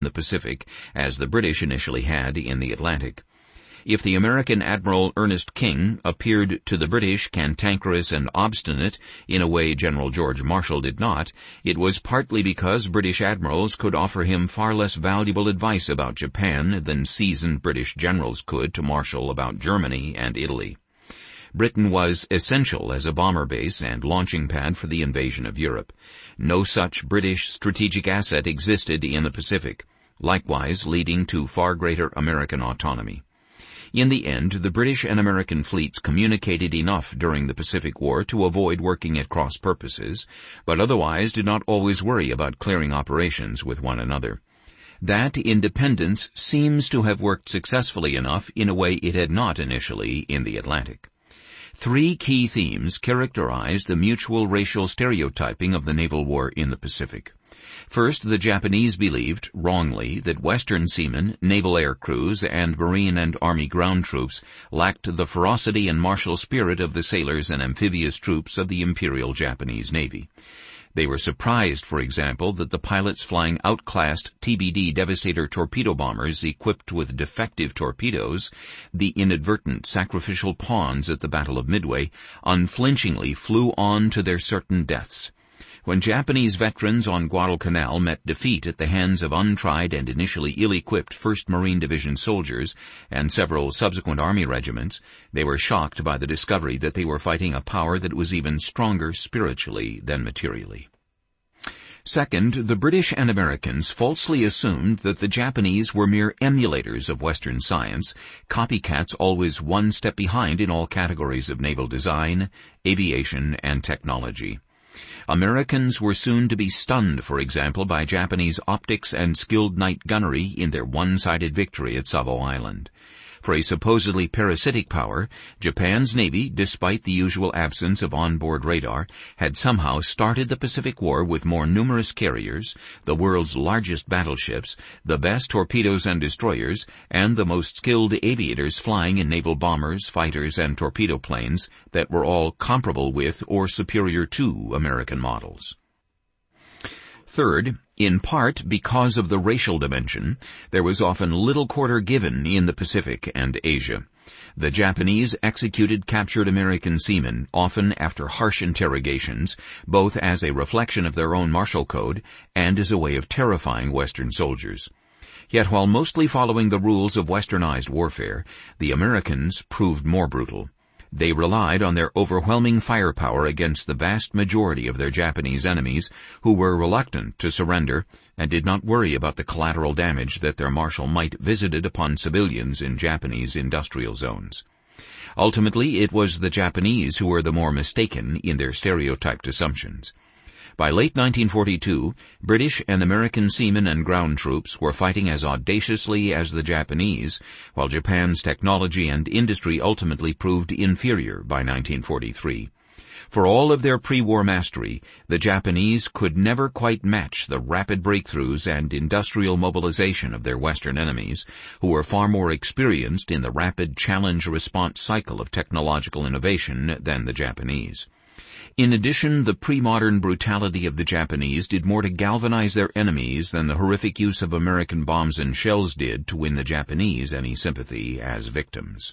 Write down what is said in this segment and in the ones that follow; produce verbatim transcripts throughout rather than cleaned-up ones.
the Pacific as the British initially had in the Atlantic. If the American Admiral Ernest King appeared to the British cantankerous and obstinate in a way General George Marshall did not, it was partly because British admirals could offer him far less valuable advice about Japan than seasoned British generals could to Marshall about Germany and Italy. Britain was essential as a bomber base and launching pad for the invasion of Europe. No such British strategic asset existed in the Pacific, likewise leading to far greater American autonomy. In the end, the British and American fleets communicated enough during the Pacific War to avoid working at cross purposes, but otherwise did not always worry about clearing operations with one another. That independence seems to have worked successfully enough in a way it had not initially in the Atlantic. Three key themes characterized the mutual racial stereotyping of the naval war in the Pacific. First, the Japanese believed, wrongly, that Western seamen, naval air crews, and Marine and Army ground troops lacked the ferocity and martial spirit of the sailors and amphibious troops of the Imperial Japanese Navy. They were surprised, for example, that the pilots flying outclassed T B D Devastator torpedo bombers equipped with defective torpedoes, the inadvertent sacrificial pawns at the Battle of Midway, unflinchingly flew on to their certain deaths. When Japanese veterans on Guadalcanal met defeat at the hands of untried and initially ill-equipped first Marine Division soldiers and several subsequent Army regiments, they were shocked by the discovery that they were fighting a power that was even stronger spiritually than materially. Second, the British and Americans falsely assumed that the Japanese were mere emulators of Western science, copycats always one step behind in all categories of naval design, aviation, and technology. Americans were soon to be stunned, for example, by Japanese optics and skilled night gunnery in their one-sided victory at Savo Island. For a supposedly parasitic power, Japan's Navy, despite the usual absence of onboard radar, had somehow started the Pacific War with more numerous carriers, the world's largest battleships, the best torpedoes and destroyers, and the most skilled aviators flying in naval bombers, fighters, and torpedo planes that were all comparable with or superior to American models. Third, in part because of the racial dimension, there was often little quarter given in the Pacific and Asia. The Japanese executed captured American seamen, often after harsh interrogations, both as a reflection of their own martial code and as a way of terrifying Western soldiers. Yet while mostly following the rules of westernized warfare, the Americans proved more brutal. They relied on their overwhelming firepower against the vast majority of their Japanese enemies, who were reluctant to surrender and did not worry about the collateral damage that their martial might visited upon civilians in Japanese industrial zones. Ultimately, it was the Japanese who were the more mistaken in their stereotyped assumptions. By late nineteen forty-two, British and American seamen and ground troops were fighting as audaciously as the Japanese, while Japan's technology and industry ultimately proved inferior by nineteen forty-three. For all of their pre-war mastery, the Japanese could never quite match the rapid breakthroughs and industrial mobilization of their Western enemies, who were far more experienced in the rapid challenge-response cycle of technological innovation than the Japanese. In addition, the pre-modern brutality of the Japanese did more to galvanize their enemies than the horrific use of American bombs and shells did to win the Japanese any sympathy as victims.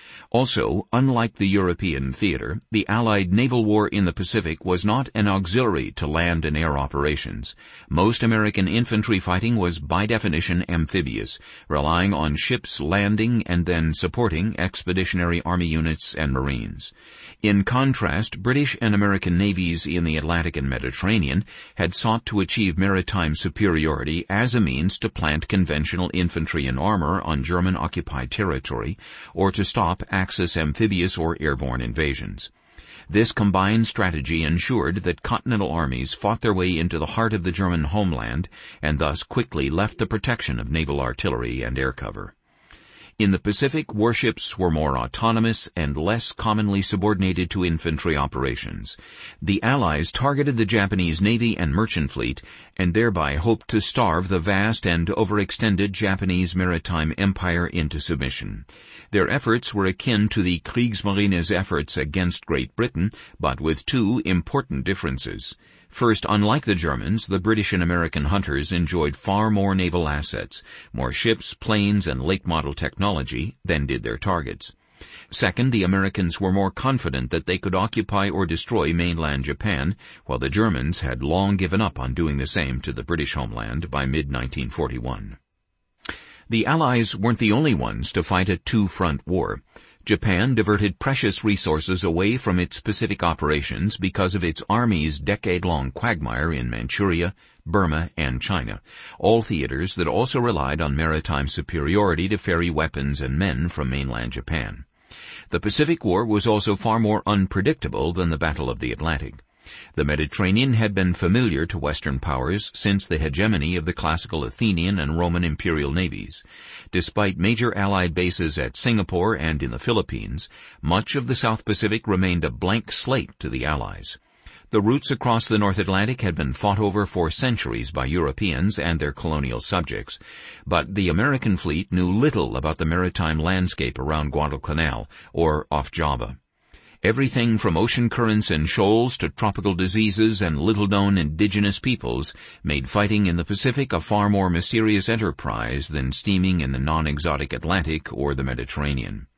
Also, unlike the European theater, the Allied naval war in the Pacific was not an auxiliary to land and air operations. Most American infantry fighting was by definition amphibious, relying on ships landing and then supporting expeditionary army units and Marines. In contrast, British and American navies in the Atlantic and Mediterranean had sought to achieve maritime superiority as a means to plant conventional infantry and armor on German-occupied territory, or to stop Axis amphibious or airborne invasions. This combined strategy ensured that continental armies fought their way into the heart of the German homeland and thus quickly left the protection of naval artillery and air cover. In the Pacific, warships were more autonomous and less commonly subordinated to infantry operations. The Allies targeted the Japanese Navy and merchant fleet and thereby hoped to starve the vast and overextended Japanese maritime empire into submission. Their efforts were akin to the Kriegsmarine's efforts against Great Britain, but with two important differences. First, unlike the Germans, the British and American hunters enjoyed far more naval assets, more ships, planes, and lake-model technology than did their targets. Second, the Americans were more confident that they could occupy or destroy mainland Japan, while the Germans had long given up on doing the same to the British homeland by mid nineteen forty-one. The Allies weren't the only ones to fight a two-front war. Japan diverted precious resources away from its Pacific operations because of its army's decade-long quagmire in Manchuria, Burma, and China, all theaters that also relied on maritime superiority to ferry weapons and men from mainland Japan. The Pacific War was also far more unpredictable than the Battle of the Atlantic. The Mediterranean had been familiar to Western powers since the hegemony of the classical Athenian and Roman imperial navies. Despite major Allied bases at Singapore and in the Philippines, much of the South Pacific remained a blank slate to the Allies. The routes across the North Atlantic had been fought over for centuries by Europeans and their colonial subjects, but the American fleet knew little about the maritime landscape around Guadalcanal or off Java. Everything from ocean currents and shoals to tropical diseases and little-known indigenous peoples made fighting in the Pacific a far more mysterious enterprise than steaming in the non-exotic Atlantic or the Mediterranean.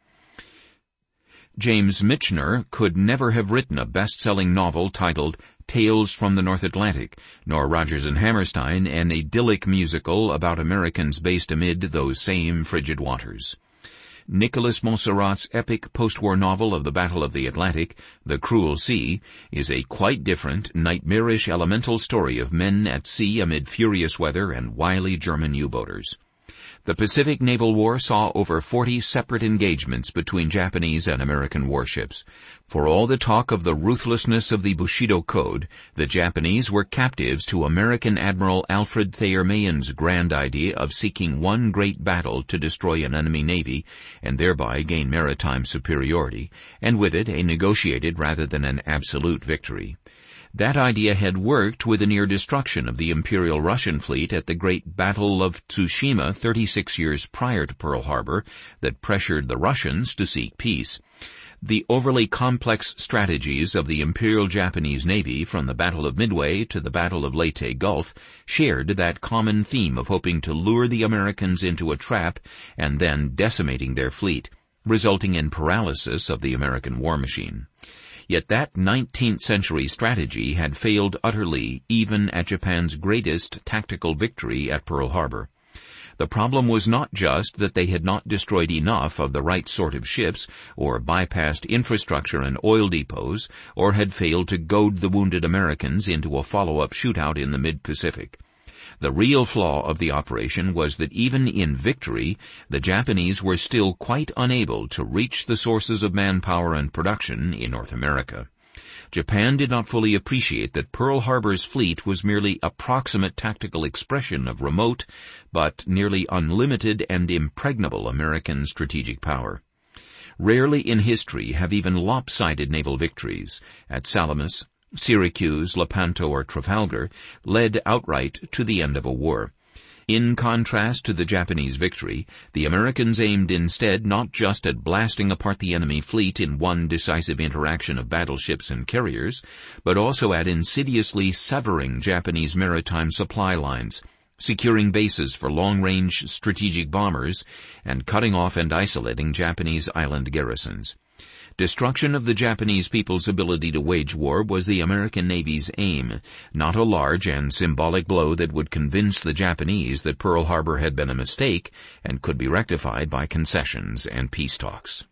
James Michener could never have written a best-selling novel titled Tales from the North Atlantic, nor Rodgers and Hammerstein an idyllic musical about Americans based amid those same frigid waters. Nicholas Monserrat's epic post-war novel of the Battle of the Atlantic, The Cruel Sea, is a quite different, nightmarish elemental story of men at sea amid furious weather and wily German U-boaters. The Pacific Naval War saw over forty separate engagements between Japanese and American warships. For all the talk of the ruthlessness of the Bushido Code, the Japanese were captives to American Admiral Alfred Thayer Mahan's grand idea of seeking one great battle to destroy an enemy navy and thereby gain maritime superiority, and with it a negotiated rather than an absolute victory. That idea had worked with the near destruction of the Imperial Russian fleet at the Great Battle of Tsushima thirty-six years prior to Pearl Harbor that pressured the Russians to seek peace. The overly complex strategies of the Imperial Japanese Navy from the Battle of Midway to the Battle of Leyte Gulf shared that common theme of hoping to lure the Americans into a trap and then decimating their fleet, resulting in paralysis of the American war machine. Yet that nineteenth century strategy had failed utterly even at Japan's greatest tactical victory at Pearl Harbor. The problem was not just that they had not destroyed enough of the right sort of ships, or bypassed infrastructure and oil depots, or had failed to goad the wounded Americans into a follow-up shootout in the mid-Pacific. The real flaw of the operation was that even in victory, the Japanese were still quite unable to reach the sources of manpower and production in North America. Japan did not fully appreciate that Pearl Harbor's fleet was merely a proximate tactical expression of remote, but nearly unlimited and impregnable American strategic power. Rarely in history have even lopsided naval victories, at Salamis, Syracuse, Lepanto, or Trafalgar, led outright to the end of a war. In contrast to the Japanese victory, the Americans aimed instead not just at blasting apart the enemy fleet in one decisive interaction of battleships and carriers, but also at insidiously severing Japanese maritime supply lines, securing bases for long-range strategic bombers, and cutting off and isolating Japanese island garrisons. Destruction of the Japanese people's ability to wage war was the American Navy's aim, not a large and symbolic blow that would convince the Japanese that Pearl Harbor had been a mistake and could be rectified by concessions and peace talks.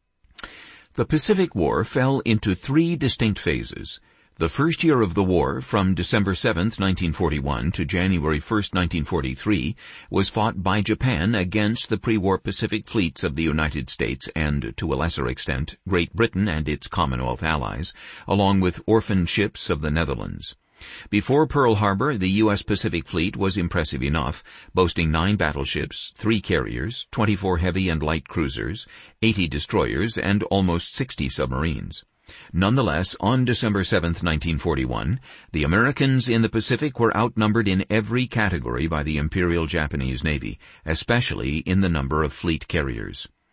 The Pacific War fell into three distinct phases. The first year of the war, from December seventh, nineteen forty-one to January first, nineteen forty-three, was fought by Japan against the pre-war Pacific fleets of the United States and, to a lesser extent, Great Britain and its Commonwealth allies, along with orphaned ships of the Netherlands. Before Pearl Harbor, the U S Pacific Fleet was impressive enough, boasting nine battleships, three carriers, twenty-four heavy and light cruisers, eighty destroyers, and almost sixty submarines. Nonetheless, on December seventh, nineteen forty-one, the Americans in the Pacific were outnumbered in every category by the Imperial Japanese Navy, especially in the number of fleet carriers.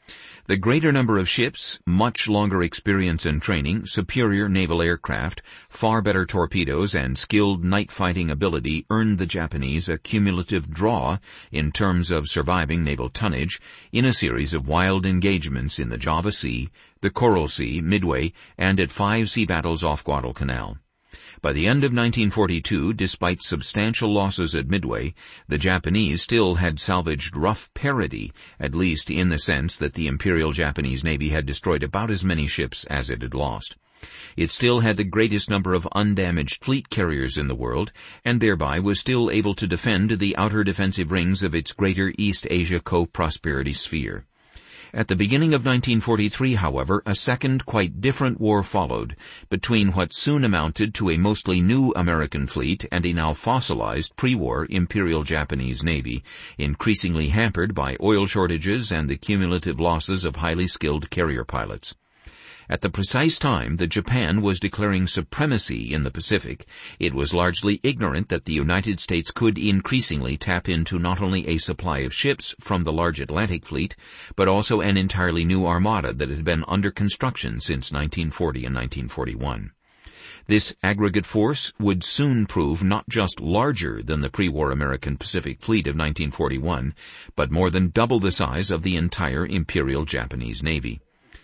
The greater number of ships, much longer experience and training, superior naval aircraft, far better torpedoes, and skilled night-fighting ability earned the Japanese a cumulative draw in terms of surviving naval tonnage in a series of wild engagements in the Java Sea, the Coral Sea, Midway, and at five sea battles off Guadalcanal. By the end of nineteen forty-two, despite substantial losses at Midway, the Japanese still had salvaged rough parity, at least in the sense that the Imperial Japanese Navy had destroyed about as many ships as it had lost. It still had the greatest number of undamaged fleet carriers in the world, and thereby was still able to defend the outer defensive rings of its greater East Asia co-prosperity sphere. At the beginning of nineteen forty-three, however, a second, quite different war followed, between what soon amounted to a mostly new American fleet and a now fossilized pre-war Imperial Japanese Navy, increasingly hampered by oil shortages and the cumulative losses of highly skilled carrier pilots. At the precise time that Japan was declaring supremacy in the Pacific, it was largely ignorant that the United States could increasingly tap into not only a supply of ships from the large Atlantic fleet, but also an entirely new armada that had been under construction since nineteen forty and nineteen forty-one. This aggregate force would soon prove not just larger than the pre-war American Pacific Fleet of nineteen forty-one, but more than double the size of the entire Imperial Japanese Navy.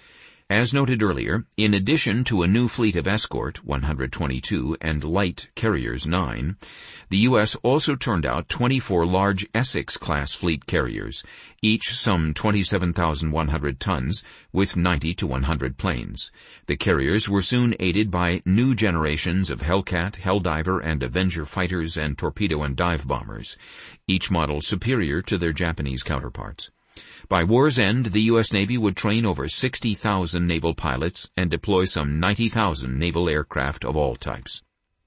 As noted earlier, in addition to a new fleet of escort, one hundred twenty-two, and light carriers, nine, the U S also turned out twenty-four large Essex-class fleet carriers, each some twenty-seven thousand one hundred tons, with ninety to one hundred planes. The carriers were soon aided by new generations of Hellcat, Helldiver, and Avenger fighters and torpedo and dive bombers, each model superior to their Japanese counterparts. By war's end, the U S Navy would train over sixty thousand naval pilots and deploy some ninety thousand naval aircraft of all types.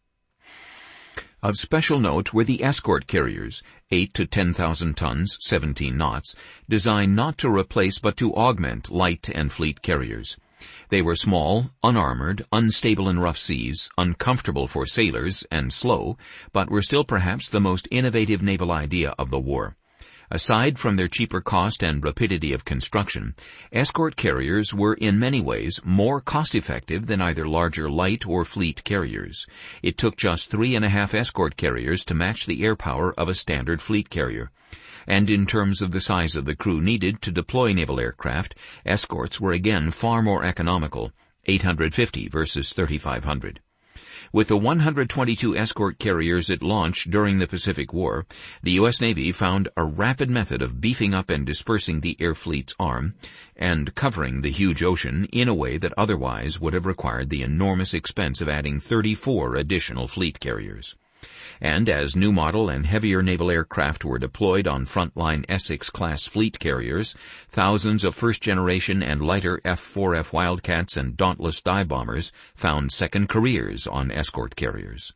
Of special note were the escort carriers, eight to ten thousand tons, seventeen knots, designed not to replace but to augment light and fleet carriers. They were small, unarmored, unstable in rough seas, uncomfortable for sailors, and slow, but were still perhaps the most innovative naval idea of the war. Aside from their cheaper cost and rapidity of construction, escort carriers were in many ways more cost-effective than either larger light or fleet carriers. It took just three and a half escort carriers to match the air power of a standard fleet carrier. And in terms of the size of the crew needed to deploy naval aircraft, escorts were again far more economical, eight hundred fifty versus thirty-five hundred. With the one hundred twenty-two escort carriers it launched during the Pacific War, the U S Navy found a rapid method of beefing up and dispersing the air fleet's arm and covering the huge ocean in a way that otherwise would have required the enormous expense of adding thirty-four additional fleet carriers. And as new model and heavier naval aircraft were deployed on frontline Essex-class fleet carriers, thousands of first-generation and lighter F four F Wildcats and Dauntless dive bombers found second careers on escort carriers.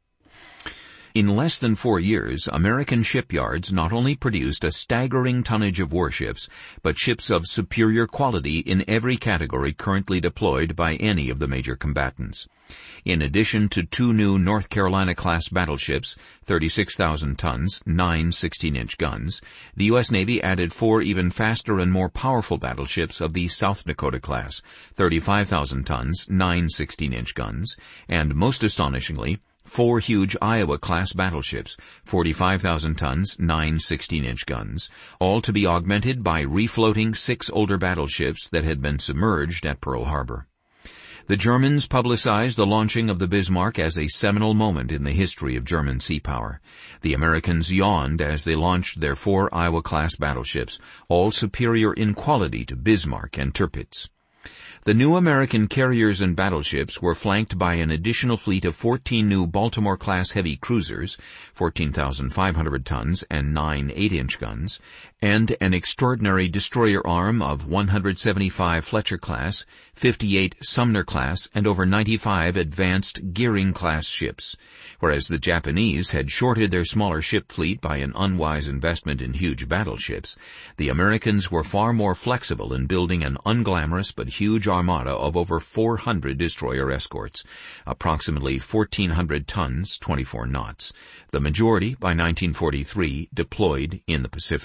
In less than four years, American shipyards not only produced a staggering tonnage of warships, but ships of superior quality in every category currently deployed by any of the major combatants. In addition to two new North Carolina-class battleships, thirty-six thousand tons, nine sixteen-inch guns, the U S Navy added four even faster and more powerful battleships of the South Dakota class, thirty-five thousand tons, nine sixteen-inch guns, and most astonishingly, four huge Iowa-class battleships, forty-five thousand tons, nine sixteen-inch guns, all to be augmented by refloating six older battleships that had been submerged at Pearl Harbor. The Germans publicized the launching of the Bismarck as a seminal moment in the history of German sea power. The Americans yawned as they launched their four Iowa-class battleships, all superior in quality to Bismarck and Tirpitz. The new American carriers and battleships were flanked by an additional fleet of fourteen new Baltimore-class heavy cruisers, fourteen thousand five hundred tons and nine eight-inch guns, and an extraordinary destroyer arm of one hundred seventy-five Fletcher-class, fifty-eight Sumner-class, and over ninety-five advanced Gearing-class ships. Whereas the Japanese had shorted their smaller ship fleet by an unwise investment in huge battleships, the Americans were far more flexible in building an unglamorous but huge armada of over four hundred destroyer escorts, approximately fourteen hundred tons, twenty-four knots, the majority, by nineteen forty-three, deployed in the Pacific.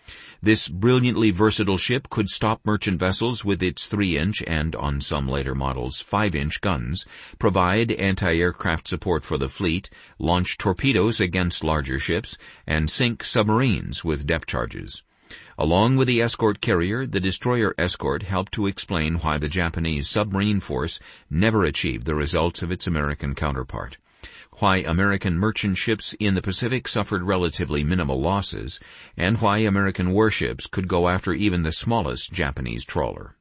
This brilliantly versatile ship could stop merchant vessels with its three-inch and, on some later models, five-inch guns, provide anti-aircraft support for the fleet, launch torpedoes against larger ships, and sink submarines with depth charges. Along with the escort carrier, the destroyer escort helped to explain why the Japanese submarine force never achieved the results of its American counterpart, why American merchant ships in the Pacific suffered relatively minimal losses, and why American warships could go after even the smallest Japanese trawler.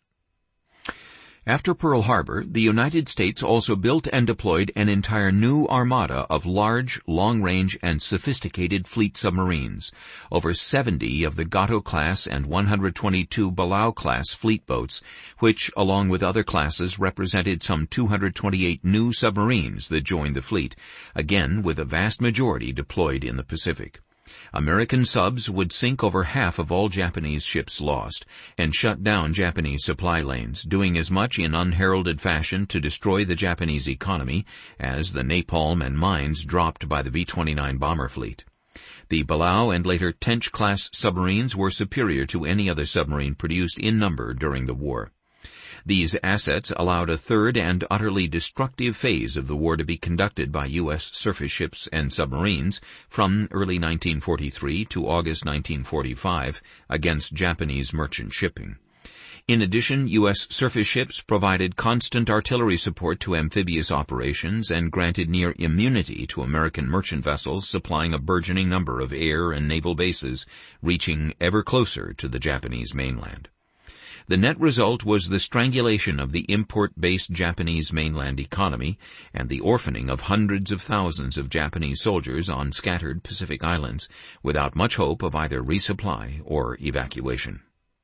After Pearl Harbor, the United States also built and deployed an entire new armada of large, long-range, and sophisticated fleet submarines, over seventy of the Gato-class and one hundred twenty-two Balao-class fleet boats, which, along with other classes, represented some two hundred twenty-eight new submarines that joined the fleet, again with a vast majority deployed in the Pacific. American subs would sink over half of all Japanese ships lost, and shut down Japanese supply lanes, doing as much in unheralded fashion to destroy the Japanese economy as the napalm and mines dropped by the B twenty-nine bomber fleet. The Balao and later Tench-class submarines were superior to any other submarine produced in number during the war. These assets allowed a third and utterly destructive phase of the war to be conducted by U S surface ships and submarines from early nineteen forty-three to August nineteen forty-five against Japanese merchant shipping. In addition, U S surface ships provided constant artillery support to amphibious operations and granted near immunity to American merchant vessels supplying a burgeoning number of air and naval bases, reaching ever closer to the Japanese mainland. The net result was the strangulation of the import-based Japanese mainland economy and the orphaning of hundreds of thousands of Japanese soldiers on scattered Pacific islands without much hope of either resupply or evacuation.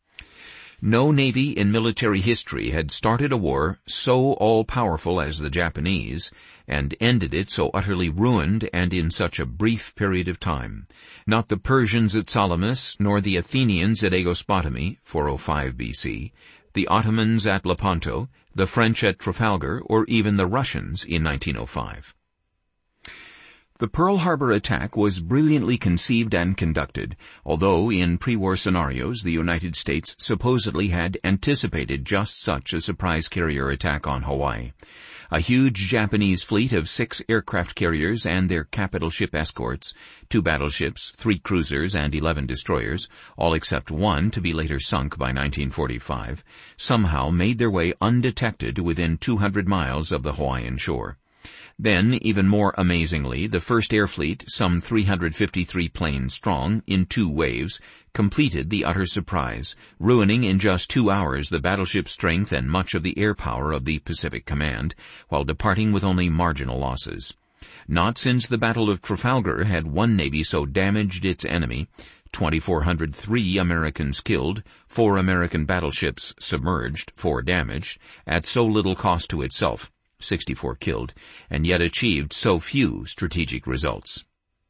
No navy in military history had started a war so all-powerful as the Japanese, and ended it so utterly ruined and in such a brief period of time. Not the Persians at Salamis, nor the Athenians at Aegospotami, four oh five B C, the Ottomans at Lepanto, the French at Trafalgar, or even the Russians in nineteen oh five. The Pearl Harbor attack was brilliantly conceived and conducted, although in pre-war scenarios the United States supposedly had anticipated just such a surprise carrier attack on Hawaii. A huge Japanese fleet of six aircraft carriers and their capital ship escorts, two battleships, three cruisers, and eleven destroyers, all except one to be later sunk by nineteen forty-five, somehow made their way undetected within two hundred miles of the Hawaiian shore. Then, even more amazingly, the first air fleet, some three hundred fifty-three planes strong, in two waves, completed the utter surprise, ruining in just two hours the battleship strength and much of the air power of the Pacific Command, while departing with only marginal losses. Not since the Battle of Trafalgar had one navy so damaged its enemy, two thousand four hundred three Americans killed, four American battleships submerged, four damaged, at so little cost to itself, sixty-four killed, and yet achieved so few strategic results.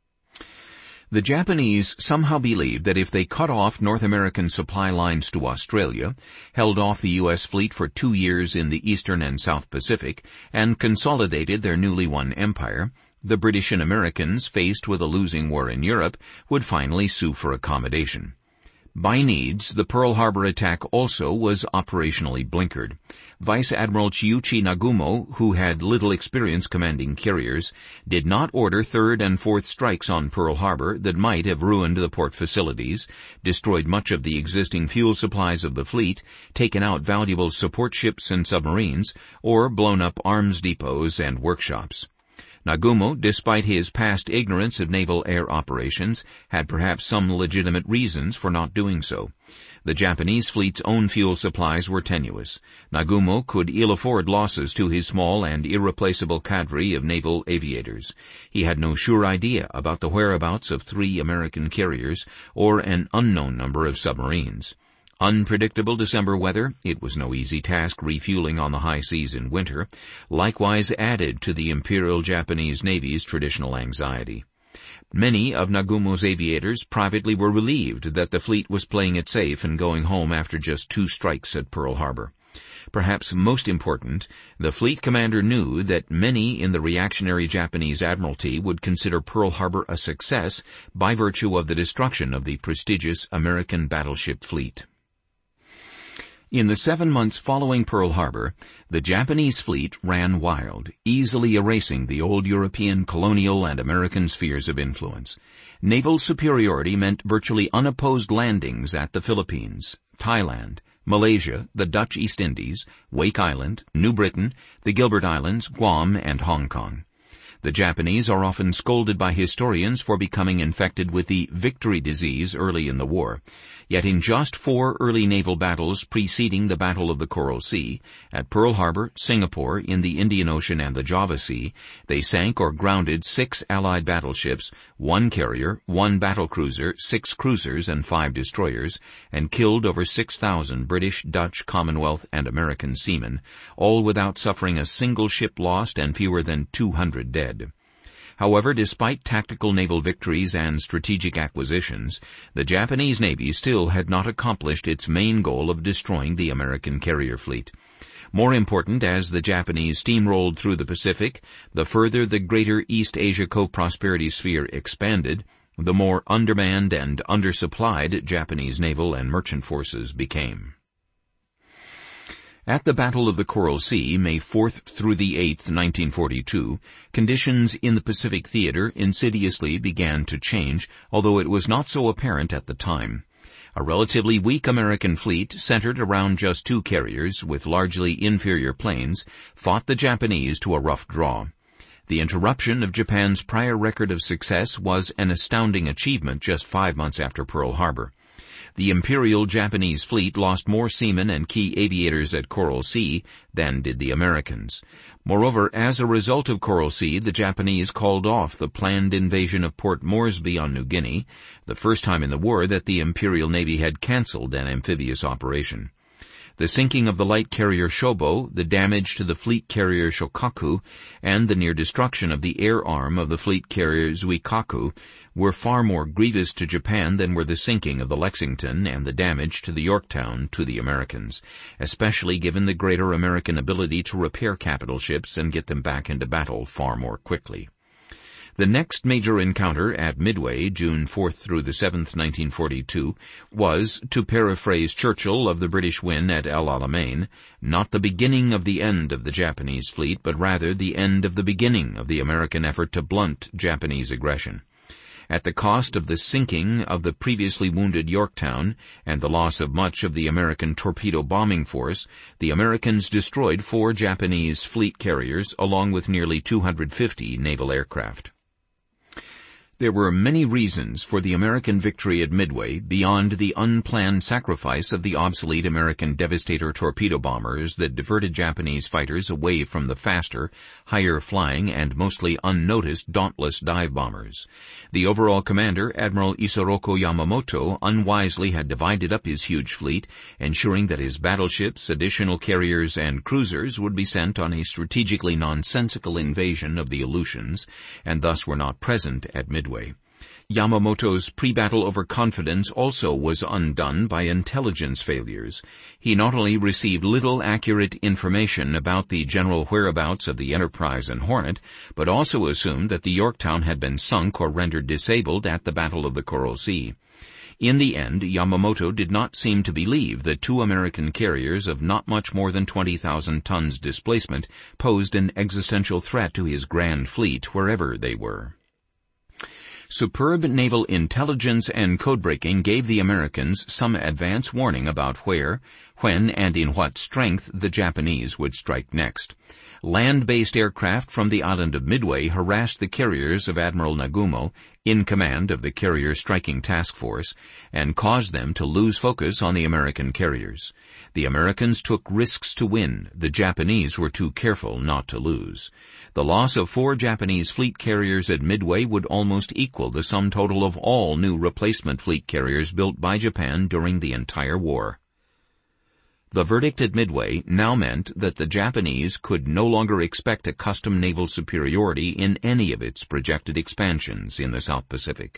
The Japanese somehow believed that if they cut off North American supply lines to Australia, held off the U S fleet for two years in the Eastern and South Pacific, and consolidated their newly won empire, the British and Americans, faced with a losing war in Europe, would finally sue for accommodation. By needs, the Pearl Harbor attack also was operationally blinkered. Vice Admiral Chiuchi Nagumo, who had little experience commanding carriers, did not order third and fourth strikes on Pearl Harbor that might have ruined the port facilities, destroyed much of the existing fuel supplies of the fleet, taken out valuable support ships and submarines, or blown up arms depots and workshops. Nagumo, despite his past ignorance of naval air operations, had perhaps some legitimate reasons for not doing so. The Japanese fleet's own fuel supplies were tenuous. Nagumo could ill afford losses to his small and irreplaceable cadre of naval aviators. He had no sure idea about the whereabouts of three American carriers or an unknown number of submarines. Unpredictable December weather, it was no easy task refueling on the high seas in winter, likewise added to the Imperial Japanese Navy's traditional anxiety. Many of Nagumo's aviators privately were relieved that the fleet was playing it safe and going home after just two strikes at Pearl Harbor. Perhaps most important, the fleet commander knew that many in the reactionary Japanese Admiralty would consider Pearl Harbor a success by virtue of the destruction of the prestigious American battleship fleet. In the seven months following Pearl Harbor, the Japanese fleet ran wild, easily erasing the old European colonial and American spheres of influence. Naval superiority meant virtually unopposed landings at the Philippines, Thailand, Malaysia, the Dutch East Indies, Wake Island, New Britain, the Gilbert Islands, Guam, and Hong Kong. The Japanese are often scolded by historians for becoming infected with the victory disease early in the war. Yet in just four early naval battles preceding the Battle of the Coral Sea, at Pearl Harbor, Singapore, in the Indian Ocean and the Java Sea, they sank or grounded six Allied battleships, one carrier, one battlecruiser, six cruisers, and five destroyers, and killed over six thousand British, Dutch, Commonwealth, and American seamen, all without suffering a single ship lost and fewer than two hundred dead. However, despite tactical naval victories and strategic acquisitions, the Japanese Navy still had not accomplished its main goal of destroying the American carrier fleet. More important, as the Japanese steamrolled through the Pacific, the further the greater East Asia co-prosperity sphere expanded, the more undermanned and undersupplied Japanese naval and merchant forces became. At the Battle of the Coral Sea, May fourth through the eighth, nineteen forty-two, conditions in the Pacific theater insidiously began to change, although it was not so apparent at the time. A relatively weak American fleet, centered around just two carriers with largely inferior planes, fought the Japanese to a rough draw. The interruption of Japan's prior record of success was an astounding achievement just five months after Pearl Harbor. The Imperial Japanese fleet lost more seamen and key aviators at Coral Sea than did the Americans. Moreover, as a result of Coral Sea, the Japanese called off the planned invasion of Port Moresby on New Guinea, the first time in the war that the Imperial Navy had cancelled an amphibious operation. The sinking of the light carrier Shobo, the damage to the fleet carrier Shokaku, and the near destruction of the air arm of the fleet carrier Zuikaku were far more grievous to Japan than were the sinking of the Lexington and the damage to the Yorktown to the Americans, especially given the greater American ability to repair capital ships and get them back into battle far more quickly. The next major encounter at Midway, June fourth through the seventh, nineteen forty-two, was, to paraphrase Churchill of the British win at El Alamein, not the beginning of the end of the Japanese fleet, but rather the end of the beginning of the American effort to blunt Japanese aggression. At the cost of the sinking of the previously wounded Yorktown and the loss of much of the American torpedo bombing force, the Americans destroyed four Japanese fleet carriers along with nearly two hundred fifty naval aircraft. There were many reasons for the American victory at Midway beyond the unplanned sacrifice of the obsolete American Devastator torpedo bombers that diverted Japanese fighters away from the faster, higher-flying, and mostly unnoticed Dauntless dive bombers. The overall commander, Admiral Isoroku Yamamoto, unwisely had divided up his huge fleet, ensuring that his battleships, additional carriers, and cruisers would be sent on a strategically nonsensical invasion of the Aleutians, and thus were not present at Midway. Yamamoto's pre-battle overconfidence also was undone by intelligence failures. He not only received little accurate information about the general whereabouts of the Enterprise and Hornet, but also assumed that the Yorktown had been sunk or rendered disabled at the Battle of the Coral Sea. In the end, Yamamoto did not seem to believe that two American carriers of not much more than twenty thousand tons displacement posed an existential threat to his grand fleet wherever they were. Superb naval intelligence and codebreaking gave the Americans some advance warning about where, when, and in what strength the Japanese would strike next. Land-based aircraft from the island of Midway harassed the carriers of Admiral Nagumo, in command of the Carrier Striking Task Force, and caused them to lose focus on the American carriers. The Americans took risks to win. The Japanese were too careful not to lose. The loss of four Japanese fleet carriers at Midway would almost equal the sum total of all new replacement fleet carriers built by Japan during the entire war. The verdict at Midway now meant that the Japanese could no longer expect a custom naval superiority in any of its projected expansions in the South Pacific.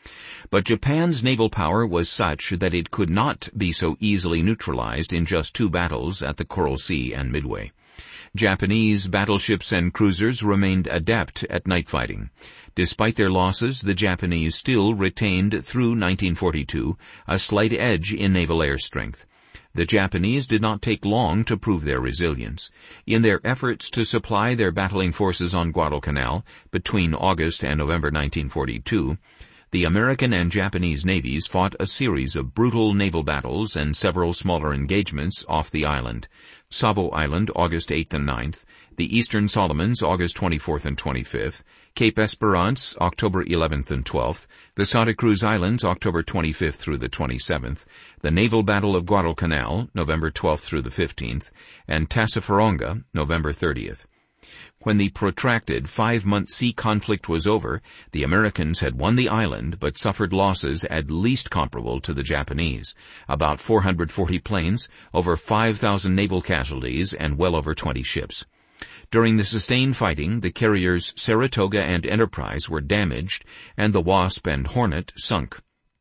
But Japan's naval power was such that it could not be so easily neutralized in just two battles at the Coral Sea and Midway. Japanese battleships and cruisers remained adept at night fighting. Despite their losses, the Japanese still retained through nineteen forty-two a slight edge in naval air strength. The Japanese did not take long to prove their resilience. In their efforts to supply their battling forces on Guadalcanal between August and November nineteen forty-two, the American and Japanese navies fought a series of brutal naval battles and several smaller engagements off the island. Savo Island, August eighth and ninth, the Eastern Solomons, August twenty-fourth and twenty-fifth, Cape Esperance, October eleventh and twelfth, the Santa Cruz Islands, October twenty-fifth through the twenty-seventh, the Naval Battle of Guadalcanal, November twelfth through the fifteenth, and Tassafaronga, November thirtieth. When the protracted five-month sea conflict was over, the Americans had won the island but suffered losses at least comparable to the Japanese, about four hundred forty planes, over five thousand naval casualties, and well over twenty ships. During the sustained fighting, the carriers Saratoga and Enterprise were damaged, and the Wasp and Hornet sunk.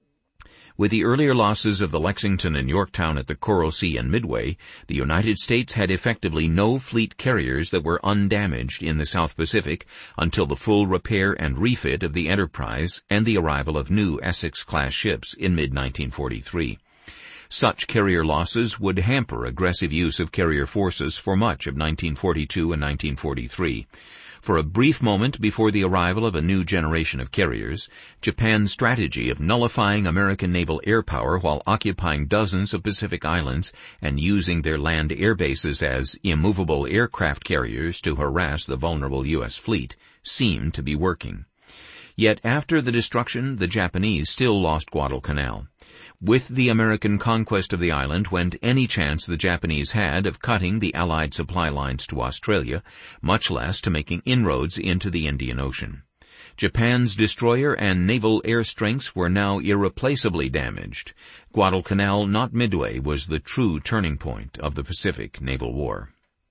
With the earlier losses of the Lexington and Yorktown at the Coral Sea and Midway, the United States had effectively no fleet carriers that were undamaged in the South Pacific until the full repair and refit of the Enterprise and the arrival of new Essex-class ships in mid nineteen forty-three. Such carrier losses would hamper aggressive use of carrier forces for much of nineteen forty-two and nineteen forty-three. For a brief moment before the arrival of a new generation of carriers, Japan's strategy of nullifying American naval air power while occupying dozens of Pacific islands and using their land air bases as immovable aircraft carriers to harass the vulnerable U S fleet seemed to be working. Yet after the destruction, the Japanese still lost Guadalcanal. With the American conquest of the island went any chance the Japanese had of cutting the Allied supply lines to Australia, much less to making inroads into the Indian Ocean. Japan's destroyer and naval air strengths were now irreplaceably damaged. Guadalcanal, not Midway, was the true turning point of the Pacific Naval War.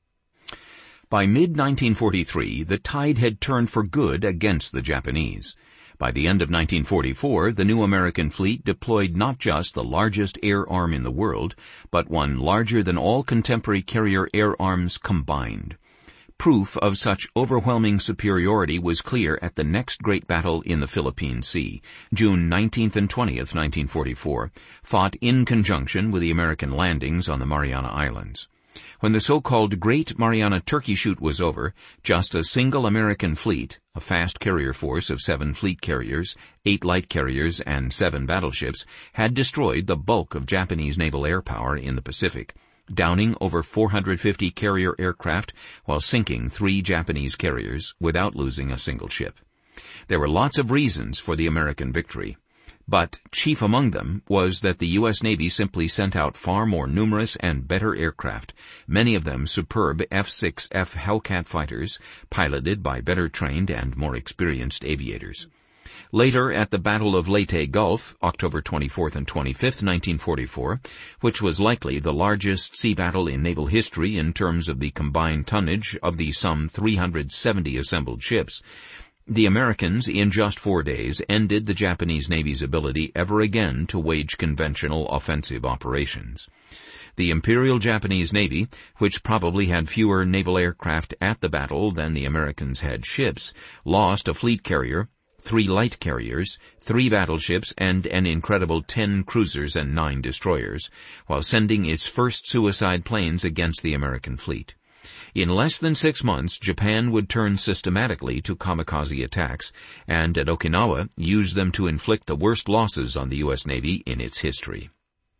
By mid nineteen forty-three, the tide had turned for good against the Japanese. By the end of nineteen forty-four, the new American fleet deployed not just the largest air arm in the world, but one larger than all contemporary carrier air arms combined. Proof of such overwhelming superiority was clear at the next great battle in the Philippine Sea, June nineteenth and twentieth, nineteen forty-four, fought in conjunction with the American landings on the Mariana Islands. When the so-called Great Mariana Turkey Shoot was over, just a single American fleet, a fast carrier force of seven fleet carriers, eight light carriers, and seven battleships, had destroyed the bulk of Japanese naval air power in the Pacific, downing over four hundred fifty carrier aircraft while sinking three Japanese carriers without losing a single ship. There were lots of reasons for the American victory, but chief among them was that the U S Navy simply sent out far more numerous and better aircraft, many of them superb F six F Hellcat fighters, piloted by better trained and more experienced aviators. Later, at the Battle of Leyte Gulf, October twenty-fourth and twenty-fifth, nineteen forty-four, which was likely the largest sea battle in naval history in terms of the combined tonnage of the some three hundred seventy assembled ships, the Americans, in just four days, ended the Japanese Navy's ability ever again to wage conventional offensive operations. The Imperial Japanese Navy, which probably had fewer naval aircraft at the battle than the Americans had ships, lost a fleet carrier, three light carriers, three battleships, and an incredible ten cruisers and nine destroyers, while sending its first suicide planes against the American fleet. In less than six months, Japan would turn systematically to kamikaze attacks, and at Okinawa use them to inflict the worst losses on the U S Navy in its history.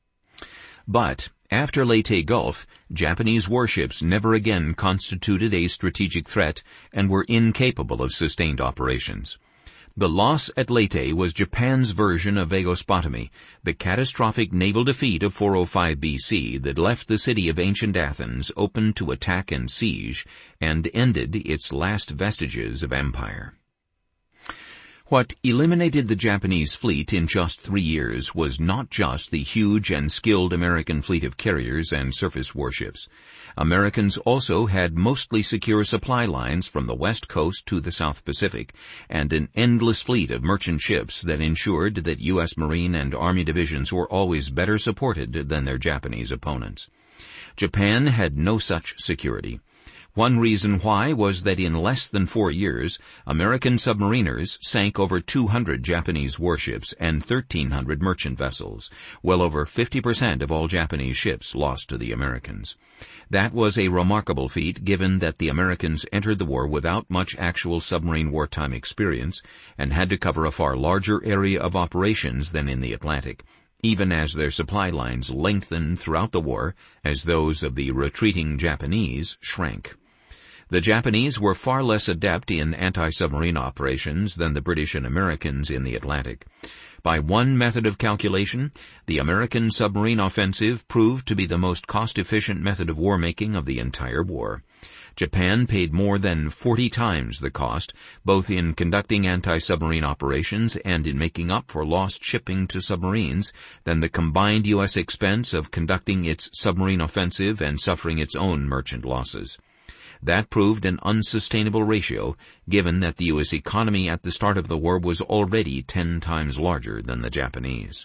But after Leyte Gulf, Japanese warships never again constituted a strategic threat and were incapable of sustained operations. The loss at Leyte was Japan's version of Vagospotomy, the catastrophic naval defeat of four oh five B C that left the city of ancient Athens open to attack and siege, and ended its last vestiges of empire. What eliminated the Japanese fleet in just three years was not just the huge and skilled American fleet of carriers and surface warships. Americans also had mostly secure supply lines from the West Coast to the South Pacific, and an endless fleet of merchant ships that ensured that U S Marine and Army divisions were always better supported than their Japanese opponents. Japan had no such security. One reason why was that in less than four years, American submariners sank over two hundred Japanese warships and thirteen hundred merchant vessels. Well over fifty percent of all Japanese ships lost to the Americans. That was a remarkable feat, given that the Americans entered the war without much actual submarine wartime experience and had to cover a far larger area of operations than in the Atlantic, even as their supply lines lengthened throughout the war as those of the retreating Japanese shrank. The Japanese were far less adept in anti-submarine operations than the British and Americans in the Atlantic. By one method of calculation, the American submarine offensive proved to be the most cost-efficient method of war-making of the entire war. Japan paid more than forty times the cost, both in conducting anti-submarine operations and in making up for lost shipping to submarines, than the combined U S expense of conducting its submarine offensive and suffering its own merchant losses. That proved an unsustainable ratio, given that the U S economy at the start of the war was already ten times larger than the Japanese.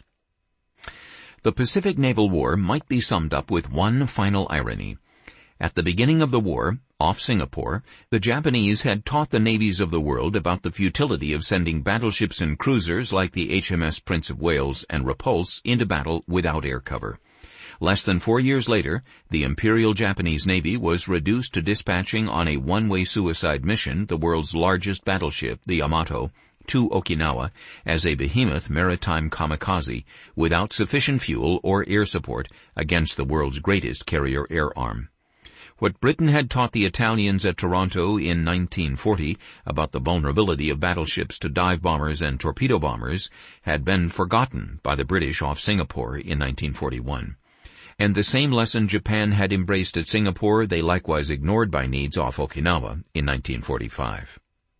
The Pacific Naval War might be summed up with one final irony. At the beginning of the war, off Singapore, the Japanese had taught the navies of the world about the futility of sending battleships and cruisers like the H M S Prince of Wales and Repulse into battle without air cover. Less than four years later, the Imperial Japanese Navy was reduced to dispatching on a one-way suicide mission the world's largest battleship, the Yamato, to Okinawa as a behemoth maritime kamikaze without sufficient fuel or air support against the world's greatest carrier air arm. What Britain had taught the Italians at Taranto in nineteen forty about the vulnerability of battleships to dive bombers and torpedo bombers had been forgotten by the British off Singapore in nineteen forty-one. And the same lesson Japan had embraced at Singapore they likewise ignored by needs off Okinawa in nineteen forty-five.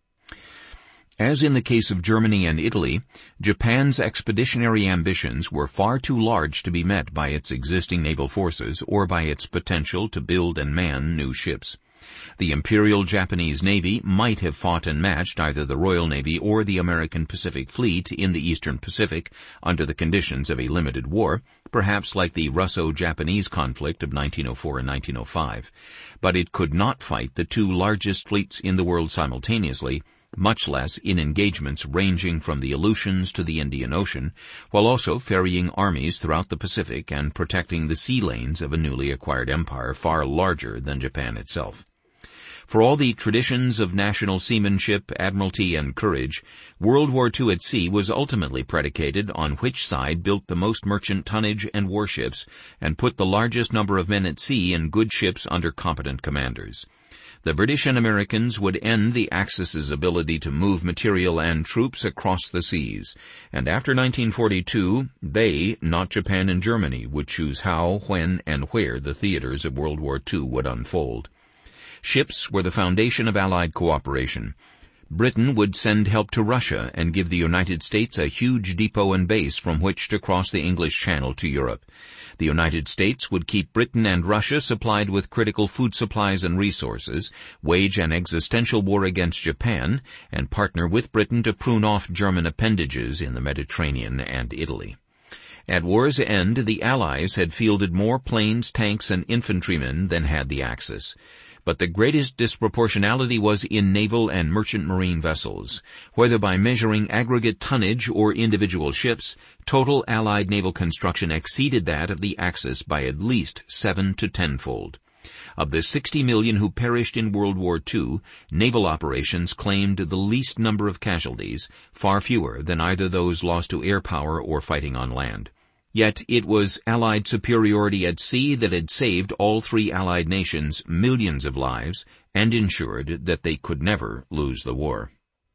As in the case of Germany and Italy, Japan's expeditionary ambitions were far too large to be met by its existing naval forces or by its potential to build and man new ships. The Imperial Japanese Navy might have fought and matched either the Royal Navy or the American Pacific Fleet in the Eastern Pacific under the conditions of a limited war, perhaps like the Russo-Japanese conflict of nineteen oh four and nineteen oh five. But it could not fight the two largest fleets in the world simultaneously, much less in engagements ranging from the Aleutians to the Indian Ocean, while also ferrying armies throughout the Pacific and protecting the sea lanes of a newly acquired empire far larger than Japan itself. For all the traditions of national seamanship, admiralty, and courage, World War Two at sea was ultimately predicated on which side built the most merchant tonnage and warships and put the largest number of men at sea in good ships under competent commanders. The British and Americans would end the Axis's ability to move material and troops across the seas, and after nineteen forty-two, they, not Japan and Germany, would choose how, when, and where the theaters of World War Two would unfold. Ships were the foundation of Allied cooperation. Britain would send help to Russia and give the United States a huge depot and base from which to cross the English Channel to Europe. The United States would keep Britain and Russia supplied with critical food supplies and resources, wage an existential war against Japan, and partner with Britain to prune off German appendages in the Mediterranean and Italy. At war's end, the Allies had fielded more planes, tanks, and infantrymen than had the Axis. But the greatest disproportionality was in naval and merchant marine vessels. Whether by measuring aggregate tonnage or individual ships, total Allied naval construction exceeded that of the Axis by at least seven to tenfold. Of the sixty million who perished in World War Two, naval operations claimed the least number of casualties, far fewer than either those lost to air power or fighting on land. Yet it was Allied superiority at sea that had saved all three Allied nations millions of lives and ensured that they could never lose the war.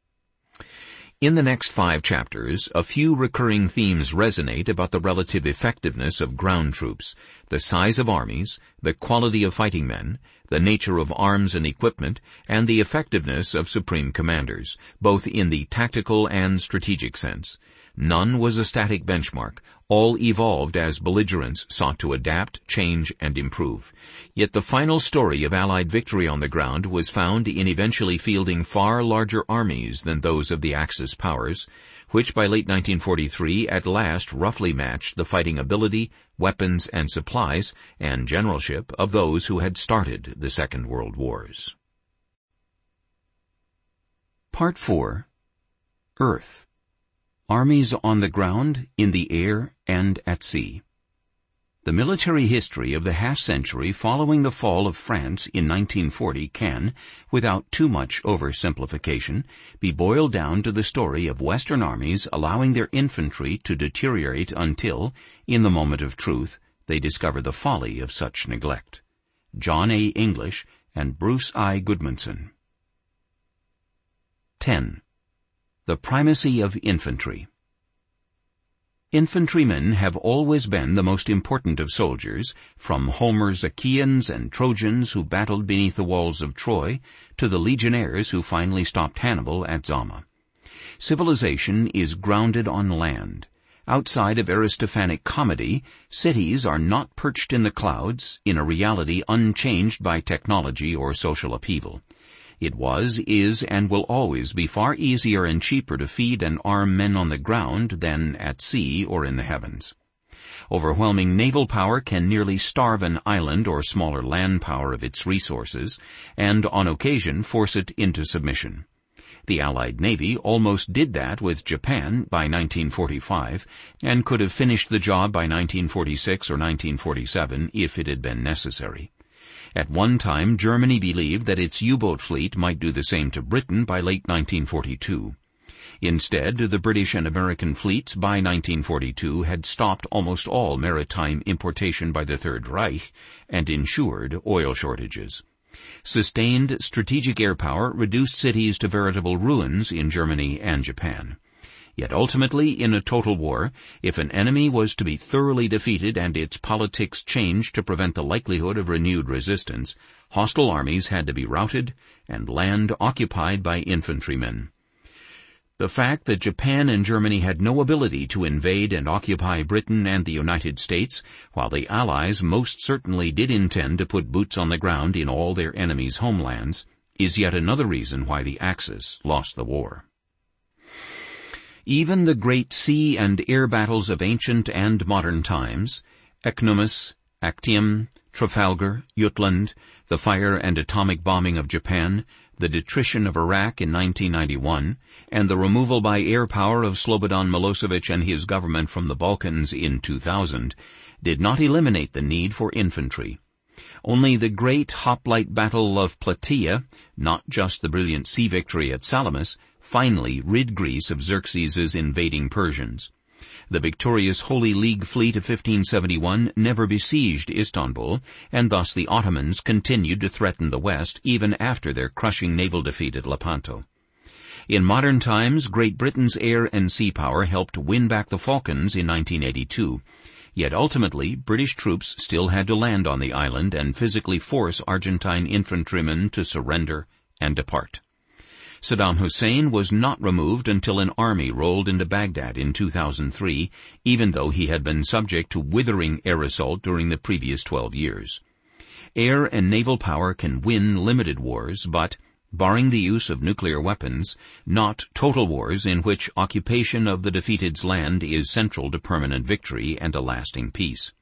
In the next five chapters, a few recurring themes resonate about the relative effectiveness of ground troops, the size of armies, the quality of fighting men, the nature of arms and equipment, and the effectiveness of supreme commanders, both in the tactical and strategic sense. None was a static benchmark. All evolved as belligerents sought to adapt, change, and improve. Yet the final story of Allied victory on the ground was found in eventually fielding far larger armies than those of the Axis powers, which by late nineteen forty-three at last roughly matched the fighting ability, weapons and supplies, and generalship of those who had started the Second World Wars. Part four. Earth. Armies on the ground, in the air, and at sea. The military history of the half-century following the fall of France in nineteen forty can, without too much oversimplification, be boiled down to the story of Western armies allowing their infantry to deteriorate until, in the moment of truth, they discover the folly of such neglect. John A. English and Bruce I. Goodmanson. ten. The primacy of infantry. Infantrymen have always been the most important of soldiers, from Homer's Achaeans and Trojans who battled beneath the walls of Troy, to the legionnaires who finally stopped Hannibal at Zama. Civilization is grounded on land. Outside of Aristophanic comedy, cities are not perched in the clouds, in a reality unchanged by technology or social upheaval. It was, is, and will always be far easier and cheaper to feed and arm men on the ground than at sea or in the heavens. Overwhelming naval power can nearly starve an island or smaller land power of its resources, and on occasion force it into submission. The Allied Navy almost did that with Japan by nineteen forty-five, and could have finished the job by nineteen forty-six or nineteen forty-seven if it had been necessary. At one time, Germany believed that its U-boat fleet might do the same to Britain by late nineteen forty-two. Instead, the British and American fleets by nineteen forty-two had stopped almost all maritime importation by the Third Reich and ensured oil shortages. Sustained strategic air power reduced cities to veritable ruins in Germany and Japan. Yet ultimately, in a total war, if an enemy was to be thoroughly defeated and its politics changed to prevent the likelihood of renewed resistance, hostile armies had to be routed and land occupied by infantrymen. The fact that Japan and Germany had no ability to invade and occupy Britain and the United States, while the Allies most certainly did intend to put boots on the ground in all their enemies' homelands, is yet another reason why the Axis lost the war. Even the great sea and air battles of ancient and modern times, Ecnomus, Actium, Trafalgar, Jutland, the fire and atomic bombing of Japan, the detrition of Iraq in nineteen ninety-one, and the removal by air power of Slobodan Milosevic and his government from the Balkans in two thousand, did not eliminate the need for infantry. Only the great hoplite battle of Plataea, not just the brilliant sea victory at Salamis, finally rid Greece of Xerxes' invading Persians. The victorious Holy League fleet of fifteen seventy-one never besieged Istanbul, and thus the Ottomans continued to threaten the West even after their crushing naval defeat at Lepanto. In modern times, Great Britain's air and sea power helped win back the Falklands in nineteen eighty-two. Yet ultimately, British troops still had to land on the island and physically force Argentine infantrymen to surrender and depart. Saddam Hussein was not removed until an army rolled into Baghdad in two thousand three, even though he had been subject to withering air assault during the previous twelve years. Air and naval power can win limited wars, but, barring the use of nuclear weapons, not total wars in which occupation of the defeated's land is central to permanent victory and a lasting peace.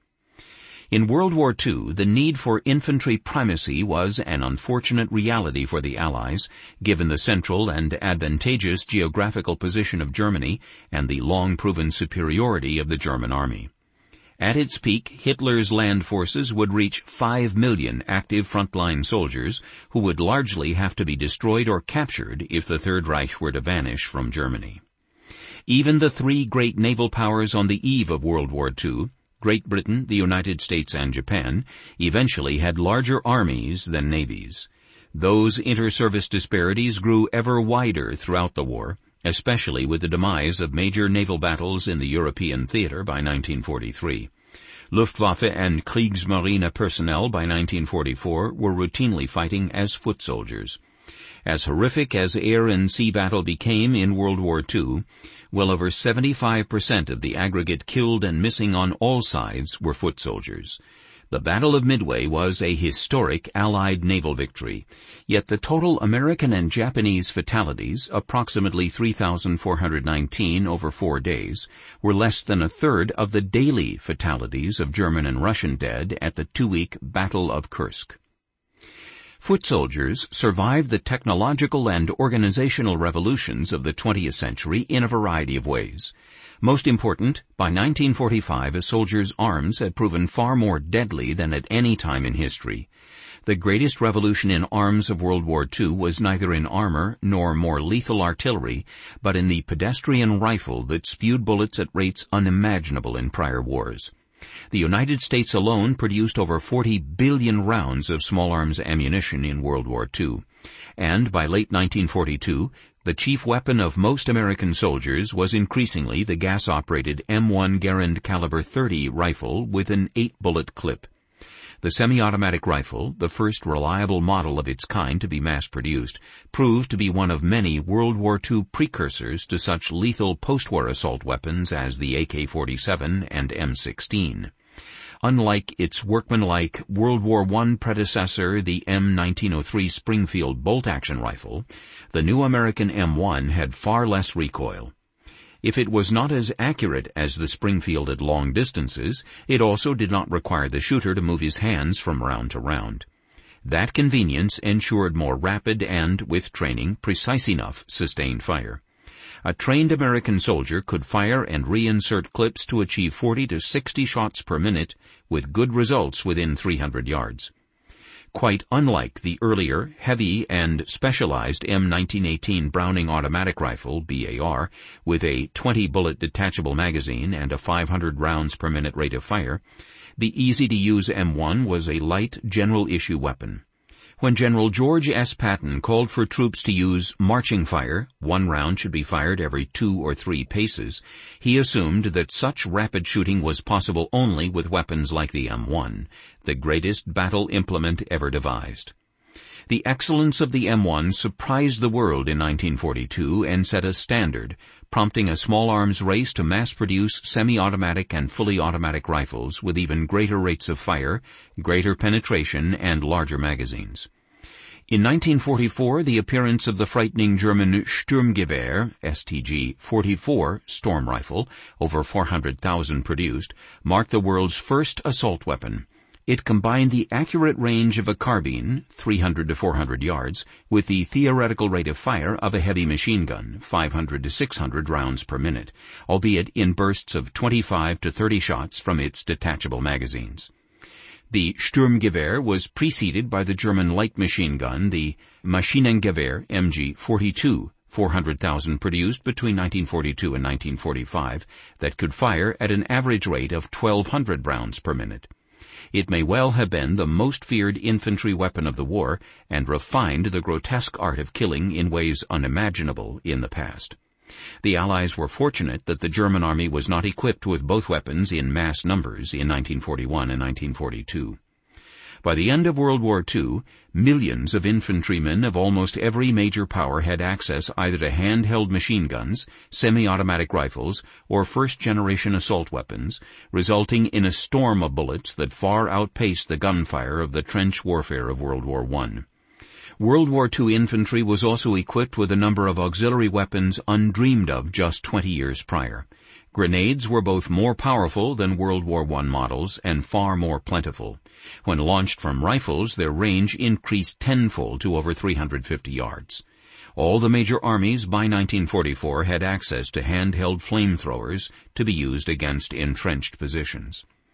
In World War Two, the need for infantry primacy was an unfortunate reality for the Allies, given the central and advantageous geographical position of Germany and the long-proven superiority of the German army. At its peak, Hitler's land forces would reach five million active frontline soldiers who would largely have to be destroyed or captured if the Third Reich were to vanish from Germany. Even the three great naval powers on the eve of World War Two, Great Britain, the United States, and Japan, eventually had larger armies than navies. Those inter-service disparities grew ever wider throughout the war, especially with the demise of major naval battles in the European theater by nineteen forty-three. Luftwaffe and Kriegsmarine personnel by nineteen forty-four were routinely fighting as foot soldiers. As horrific as air and sea battle became in World War Two, well over seventy-five percent of the aggregate killed and missing on all sides were foot soldiers. The Battle of Midway was a historic Allied naval victory, yet the total American and Japanese fatalities, approximately three thousand four hundred nineteen over four days, were less than a third of the daily fatalities of German and Russian dead at the two-week Battle of Kursk. Foot soldiers survived the technological and organizational revolutions of the twentieth century in a variety of ways. Most important, by nineteen forty-five a soldier's arms had proven far more deadly than at any time in history. The greatest revolution in arms of World War Two was neither in armor nor more lethal artillery, but in the pedestrian rifle that spewed bullets at rates unimaginable in prior wars. The United States alone produced over forty billion rounds of small arms ammunition in World War Two, and by late nineteen forty-two, the chief weapon of most American soldiers was increasingly the gas-operated M one Garand caliber thirty rifle with an eight-bullet clip. The semi-automatic rifle, the first reliable model of its kind to be mass-produced, proved to be one of many World War Two precursors to such lethal post-war assault weapons as the A K forty-seven and M sixteen. Unlike its workmanlike World War One predecessor, the M nineteen oh three Springfield bolt-action rifle, the new American M one had far less recoil. If it was not as accurate as the Springfield at long distances, it also did not require the shooter to move his hands from round to round. That convenience ensured more rapid and, with training, precise enough sustained fire. A trained American soldier could fire and reinsert clips to achieve forty to sixty shots per minute, with good results within three hundred yards. Quite unlike the earlier, heavy, and specialized M nineteen eighteen Browning automatic rifle, B A R, with a twenty-bullet detachable magazine and a five hundred rounds per minute rate of fire, the easy-to-use M one was a light, general-issue weapon. When General George S. Patton called for troops to use marching fire, one round should be fired every two or three paces, he assumed that such rapid shooting was possible only with weapons like the M one, the greatest battle implement ever devised. The excellence of the M one surprised the world in nineteen forty-two and set a standard, prompting a small arms race to mass-produce semi-automatic and fully automatic rifles with even greater rates of fire, greater penetration, and larger magazines. In nineteen forty-four, the appearance of the frightening German Sturmgewehr, S T G forty-four storm rifle, over four hundred thousand produced, marked the world's first assault weapon. It combined the accurate range of a carbine, three hundred to four hundred yards, with the theoretical rate of fire of a heavy machine gun, five hundred to six hundred rounds per minute, albeit in bursts of twenty-five to thirty shots from its detachable magazines. The Sturmgewehr was preceded by the German light machine gun, the Maschinengewehr M G forty-two, four hundred thousand produced between nineteen forty-two and nineteen forty-five, that could fire at an average rate of twelve hundred rounds per minute. It may well have been the most feared infantry weapon of the war and refined the grotesque art of killing in ways unimaginable in the past. The Allies were fortunate that the German army was not equipped with both weapons in mass numbers in nineteen forty-one and nineteen forty-two. By the end of World War Two, millions of infantrymen of almost every major power had access either to handheld machine guns, semi-automatic rifles, or first-generation assault weapons, resulting in a storm of bullets that far outpaced the gunfire of the trench warfare of World War One. World War Two infantry was also equipped with a number of auxiliary weapons undreamed of just twenty years prior. Grenades were both more powerful than World War One models and far more plentiful. When launched from rifles, their range increased tenfold to over three hundred fifty yards. All the major armies by nineteen forty-four had access to handheld flamethrowers to be used against entrenched positions.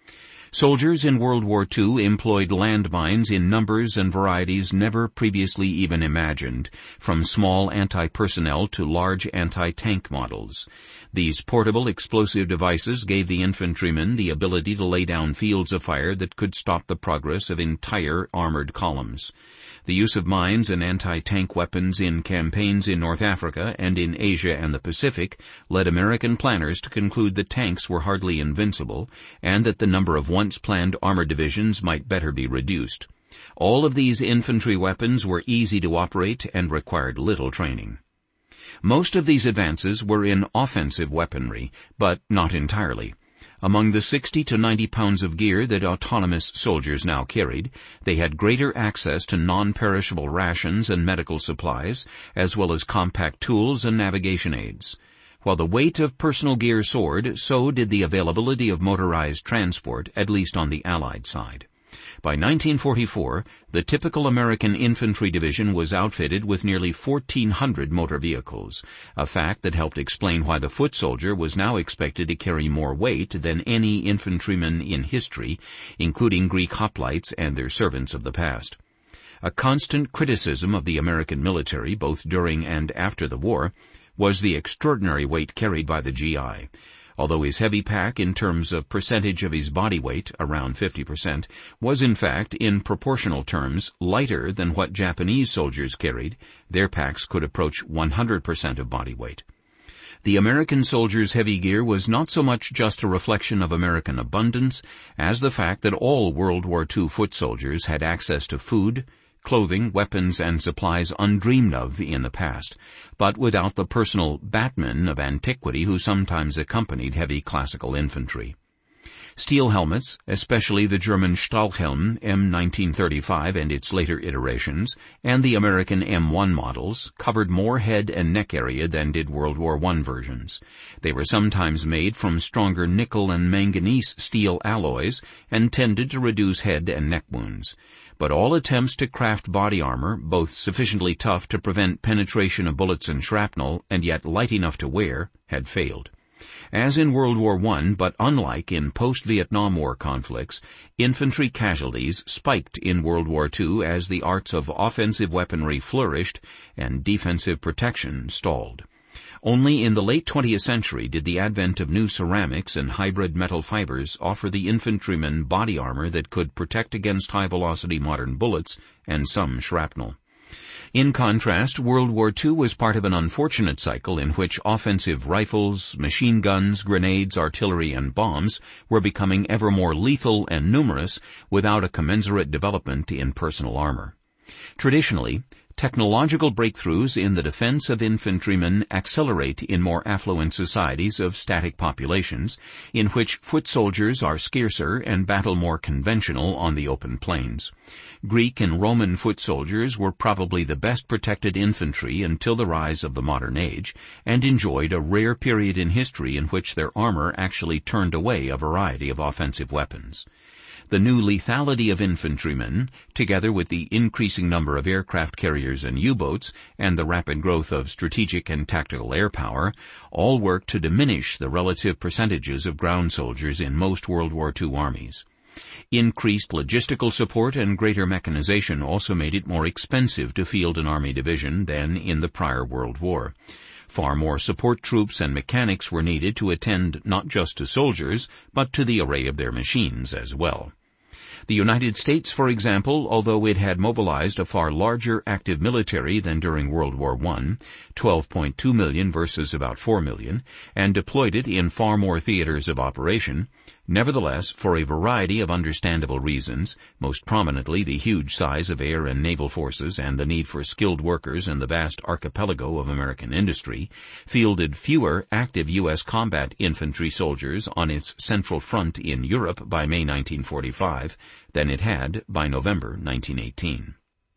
Soldiers in World War Two employed landmines in numbers and varieties never previously even imagined, from small anti-personnel to large anti-tank models. These portable explosive devices gave the infantrymen the ability to lay down fields of fire that could stop the progress of entire armored columns. The use of mines and anti-tank weapons in campaigns in North Africa and in Asia and the Pacific led American planners to conclude that tanks were hardly invincible and that the number of once-planned armored divisions might better be reduced. All of these infantry weapons were easy to operate and required little training. Most of these advances were in offensive weaponry, but not entirely. Among the sixty to ninety pounds of gear that autonomous soldiers now carried, they had greater access to non-perishable rations and medical supplies, as well as compact tools and navigation aids. While the weight of personal gear soared, so did the availability of motorized transport, at least on the Allied side. By nineteen forty-four, the typical American infantry division was outfitted with nearly fourteen hundred motor vehicles, a fact that helped explain why the foot soldier was now expected to carry more weight than any infantryman in history, including Greek hoplites and their servants of the past. A constant criticism of the American military, both during and after the war, was the extraordinary weight carried by the G I. Although his heavy pack in terms of percentage of his body weight, around fifty percent, was in fact, in proportional terms, lighter than what Japanese soldiers carried, their packs could approach one hundred percent of body weight. The American soldier's heavy gear was not so much just a reflection of American abundance as the fact that all World War Two foot soldiers had access to food, clothing, weapons, and supplies undreamed of in the past, but without the personal batmen of antiquity who sometimes accompanied heavy classical infantry. Steel helmets, especially the German Stahlhelm M nineteen thirty-five and its later iterations, and the American M one models, covered more head and neck area than did World War One versions. They were sometimes made from stronger nickel and manganese steel alloys and tended to reduce head and neck wounds. But all attempts to craft body armor, both sufficiently tough to prevent penetration of bullets and shrapnel and yet light enough to wear, had failed. As in World War One, but unlike in post-Vietnam War conflicts, infantry casualties spiked in World War Two as the arts of offensive weaponry flourished and defensive protection stalled. Only in the late twentieth century did the advent of new ceramics and hybrid metal fibers offer the infantryman body armor that could protect against high-velocity modern bullets and some shrapnel. In contrast, World War Two was part of an unfortunate cycle in which offensive rifles, machine guns, grenades, artillery, and bombs were becoming ever more lethal and numerous without a commensurate development in personal armor. Traditionally, technological breakthroughs in the defense of infantrymen accelerate in more affluent societies of static populations, in which foot soldiers are scarcer and battle more conventional on the open plains. Greek and Roman foot soldiers were probably the best protected infantry until the rise of the modern age, and enjoyed a rare period in history in which their armor actually turned away a variety of offensive weapons. The new lethality of infantrymen, together with the increasing number of aircraft carriers and U-boats, and the rapid growth of strategic and tactical air power, all worked to diminish the relative percentages of ground soldiers in most World War Two armies. Increased logistical support and greater mechanization also made it more expensive to field an army division than in the prior World War. Far more support troops and mechanics were needed to attend not just to soldiers, but to the array of their machines as well. The United States, for example, although it had mobilized a far larger active military than during World War One, twelve point two million versus about four million, and deployed it in far more theaters of operation, nevertheless, for a variety of understandable reasons, most prominently the huge size of air and naval forces and the need for skilled workers in the vast archipelago of American industry, fielded fewer active U S combat infantry soldiers on its central front in Europe by May nineteen forty-five than it had by November nineteen eighteen.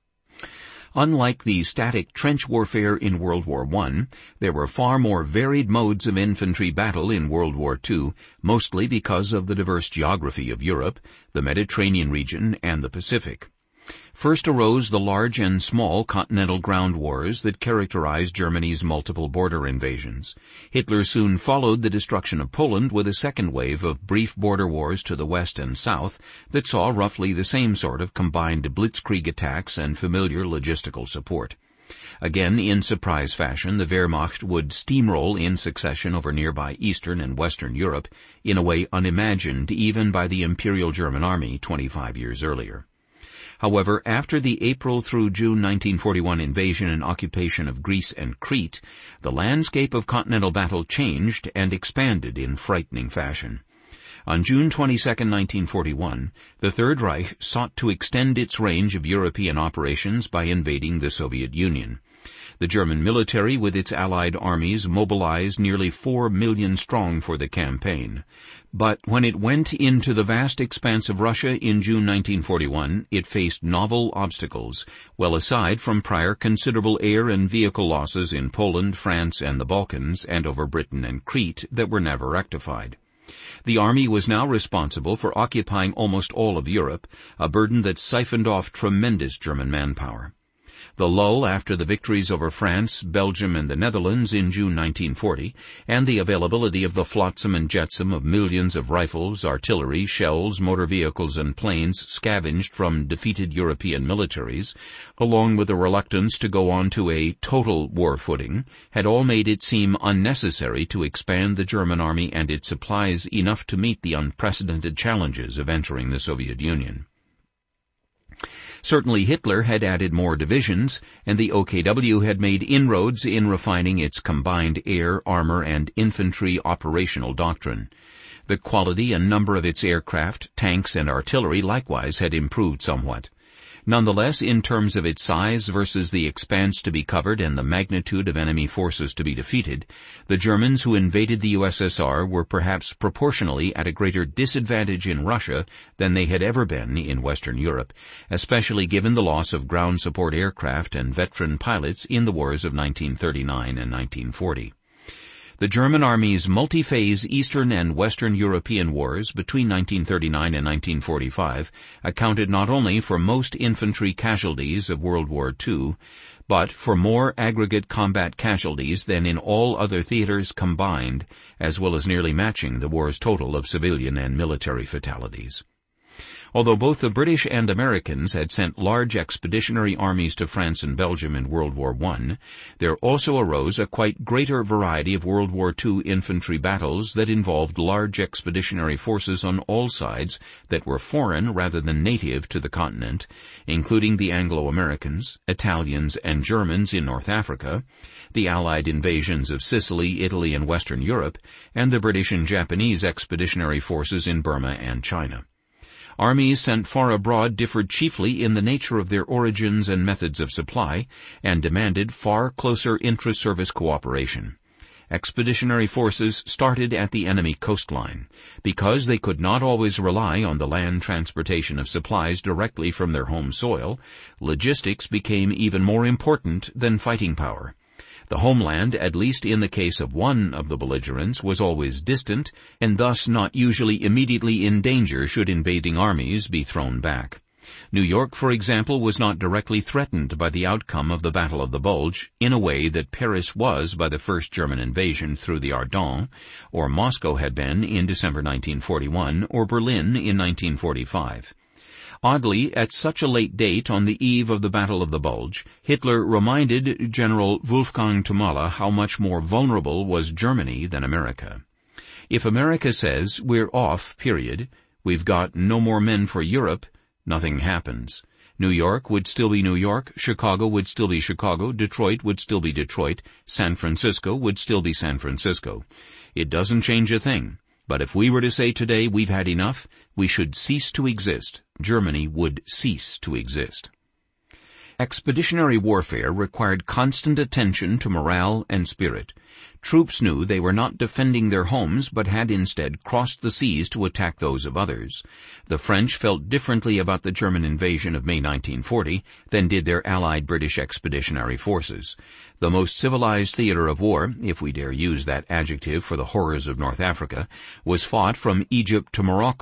Unlike the static trench warfare in World War One, there were far more varied modes of infantry battle in World War Two, mostly because of the diverse geography of Europe, the Mediterranean region, and the Pacific. First arose the large and small continental ground wars that characterized Germany's multiple border invasions. Hitler soon followed the destruction of Poland with a second wave of brief border wars to the west and south that saw roughly the same sort of combined blitzkrieg attacks and familiar logistical support. Again, in surprise fashion, the Wehrmacht would steamroll in succession over nearby Eastern and Western Europe in a way unimagined even by the Imperial German Army twenty-five years earlier. However, after the April through June nineteen forty-one invasion and occupation of Greece and Crete, the landscape of continental battle changed and expanded in frightening fashion. On June twenty-second, nineteen forty-one, the Third Reich sought to extend its range of European operations by invading the Soviet Union. The German military, with its allied armies, mobilized nearly four million strong for the campaign. But when it went into the vast expanse of Russia in June nineteen forty-one, it faced novel obstacles, well aside from prior considerable air and vehicle losses in Poland, France, and the Balkans, and over Britain and Crete that were never rectified. The army was now responsible for occupying almost all of Europe, a burden that siphoned off tremendous German manpower. The lull after the victories over France, Belgium, and the Netherlands in June nineteen forty, and the availability of the flotsam and jetsam of millions of rifles, artillery, shells, motor vehicles, and planes scavenged from defeated European militaries, along with the reluctance to go on to a total war footing, had all made it seem unnecessary to expand the German army and its supplies enough to meet the unprecedented challenges of entering the Soviet Union. Certainly Hitler had added more divisions, and the O K W had made inroads in refining its combined air, armor, and infantry operational doctrine. The quality and number of its aircraft, tanks, and artillery likewise had improved somewhat. Nonetheless, in terms of its size versus the expanse to be covered and the magnitude of enemy forces to be defeated, the Germans who invaded the U S S R were perhaps proportionally at a greater disadvantage in Russia than they had ever been in Western Europe, especially given the loss of ground support aircraft and veteran pilots in the wars of nineteen thirty-nine and nineteen forty. The German Army's multi-phase Eastern and Western European wars between nineteen thirty-nine and nineteen forty-five accounted not only for most infantry casualties of World War Two, but for more aggregate combat casualties than in all other theaters combined, as well as nearly matching the war's total of civilian and military fatalities. Although both the British and Americans had sent large expeditionary armies to France and Belgium in World War One, there also arose a quite greater variety of World War Two infantry battles that involved large expeditionary forces on all sides that were foreign rather than native to the continent, including the Anglo-Americans, Italians, and Germans in North Africa, the Allied invasions of Sicily, Italy, and Western Europe, and the British and Japanese expeditionary forces in Burma and China. Armies sent far abroad differed chiefly in the nature of their origins and methods of supply, and demanded far closer intra-service cooperation. Expeditionary forces started at the enemy coastline. Because they could not always rely on the land transportation of supplies directly from their home soil, logistics became even more important than fighting power. The homeland, at least in the case of one of the belligerents, was always distant, and thus not usually immediately in danger should invading armies be thrown back. New York, for example, was not directly threatened by the outcome of the Battle of the Bulge in a way that Paris was by the first German invasion through the Ardennes, or Moscow had been in December nineteen forty-one, or Berlin in nineteen forty-five. Oddly, at such a late date on the eve of the Battle of the Bulge, Hitler reminded General Wolfgang Thomalla how much more vulnerable was Germany than America. If America says, we're off, period, we've got no more men for Europe, nothing happens. New York would still be New York, Chicago would still be Chicago, Detroit would still be Detroit, San Francisco would still be San Francisco. It doesn't change a thing. But if we were to say today we've had enough, we should cease to exist, Germany would cease to exist. Expeditionary warfare required constant attention to morale and spirit. Troops knew they were not defending their homes, but had instead crossed the seas to attack those of others. The French felt differently about the German invasion of May nineteen forty than did their allied British expeditionary forces. The most civilized theater of war, if we dare use that adjective for the horrors of North Africa, was fought from Egypt to Morocco,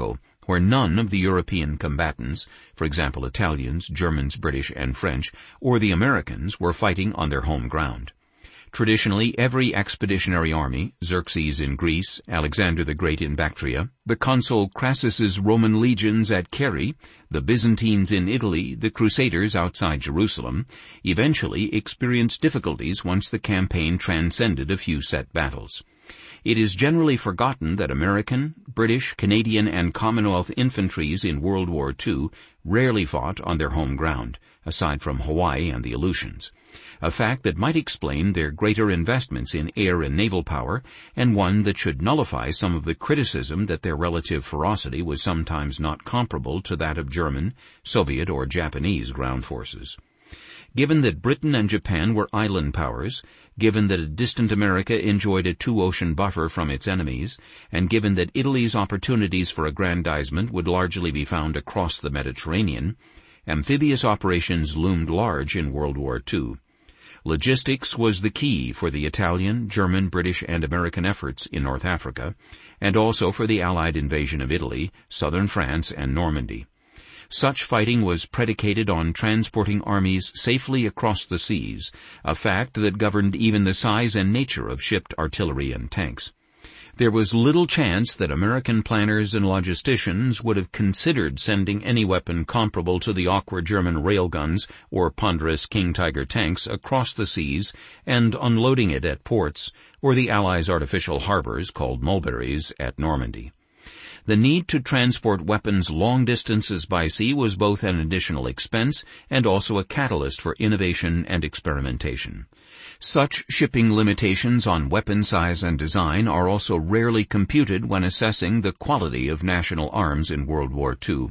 where none of the European combatants, for example Italians, Germans, British, and French, or the Americans, were fighting on their home ground. Traditionally, every expeditionary army, Xerxes in Greece, Alexander the Great in Bactria, the consul Crassus's Roman legions at Carrhae, the Byzantines in Italy, the Crusaders outside Jerusalem, eventually experienced difficulties once the campaign transcended a few set battles. It is generally forgotten that American, British, Canadian, and Commonwealth infantries in World War Two rarely fought on their home ground, aside from Hawaii and the Aleutians, a fact that might explain their greater investments in air and naval power, and one that should nullify some of the criticism that their relative ferocity was sometimes not comparable to that of German, Soviet, or Japanese ground forces. Given that Britain and Japan were island powers, given that a distant America enjoyed a two-ocean buffer from its enemies, and given that Italy's opportunities for aggrandizement would largely be found across the Mediterranean, amphibious operations loomed large in World War Two. Logistics was the key for the Italian, German, British, and American efforts in North Africa, and also for the Allied invasion of Italy, southern France, and Normandy. Such fighting was predicated on transporting armies safely across the seas, a fact that governed even the size and nature of shipped artillery and tanks. There was little chance that American planners and logisticians would have considered sending any weapon comparable to the awkward German railguns or ponderous King Tiger tanks across the seas and unloading it at ports, or the Allies' artificial harbors called mulberries at Normandy. The need to transport weapons long distances by sea was both an additional expense and also a catalyst for innovation and experimentation. Such shipping limitations on weapon size and design are also rarely computed when assessing the quality of national arms in World War Two.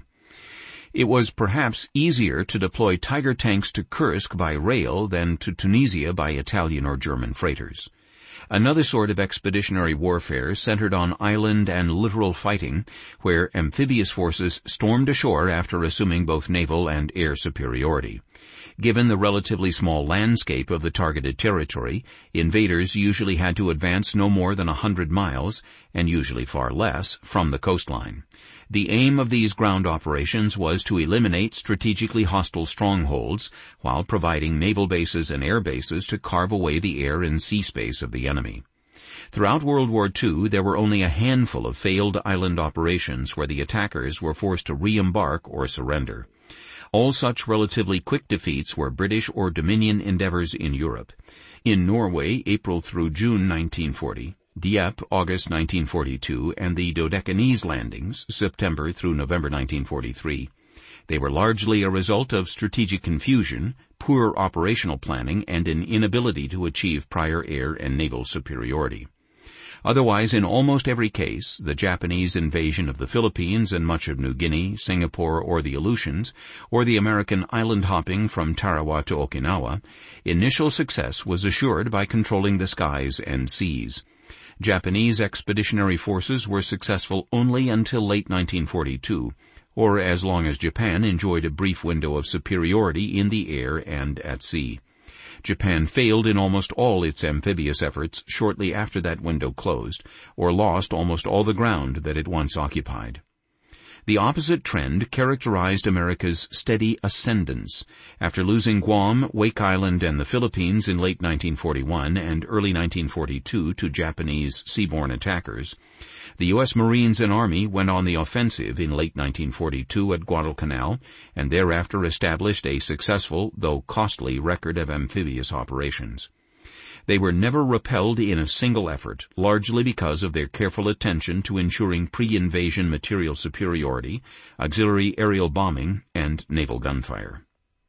It was perhaps easier to deploy Tiger tanks to Kursk by rail than to Tunisia by Italian or German freighters. Another sort of expeditionary warfare centered on island and littoral fighting, where amphibious forces stormed ashore after assuming both naval and air superiority. Given the relatively small landscape of the targeted territory, invaders usually had to advance no more than a hundred miles, and usually far less, from the coastline. The aim of these ground operations was to eliminate strategically hostile strongholds, while providing naval bases and air bases to carve away the air and sea space of the enemy. Throughout World War Two, there were only a handful of failed island operations where the attackers were forced to re-embark or surrender. All such relatively quick defeats were British or Dominion endeavors in Europe. In Norway, April through June nineteen forty, Dieppe, August nineteen forty-two, and the Dodecanese landings, September through November nineteen forty-three. They were largely a result of strategic confusion, poor operational planning, and an inability to achieve prior air and naval superiority. Otherwise, in almost every case, the Japanese invasion of the Philippines and much of New Guinea, Singapore, or the Aleutians, or the American island hopping from Tarawa to Okinawa, initial success was assured by controlling the skies and seas. Japanese expeditionary forces were successful only until late nineteen forty-two, or as long as Japan enjoyed a brief window of superiority in the air and at sea. Japan failed in almost all its amphibious efforts shortly after that window closed, or lost almost all the ground that it once occupied. The opposite trend characterized America's steady ascendance. After losing Guam, Wake Island, and the Philippines in late nineteen forty-one and early nineteen forty-two to Japanese seaborne attackers, the U S Marines and Army went on the offensive in late nineteen forty-two at Guadalcanal and thereafter established a successful, though costly, record of amphibious operations. They were never repelled in a single effort, largely because of their careful attention to ensuring pre-invasion material superiority, auxiliary aerial bombing, and naval gunfire.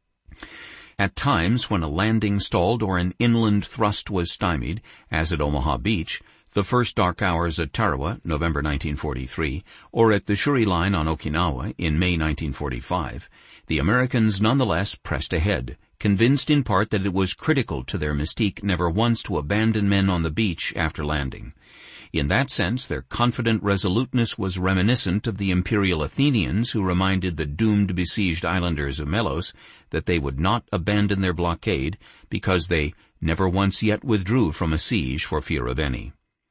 At times, when a landing stalled or an inland thrust was stymied, as at Omaha Beach, the first dark hours at Tarawa, November nineteen forty-three, or at the Shuri Line on Okinawa in May nineteen forty-five, the Americans nonetheless pressed ahead, convinced in part that it was critical to their mystique never once to abandon men on the beach after landing. In that sense, their confident resoluteness was reminiscent of the imperial Athenians who reminded the doomed besieged islanders of Melos that they would not abandon their blockade because they never once yet withdrew from a siege for fear of any.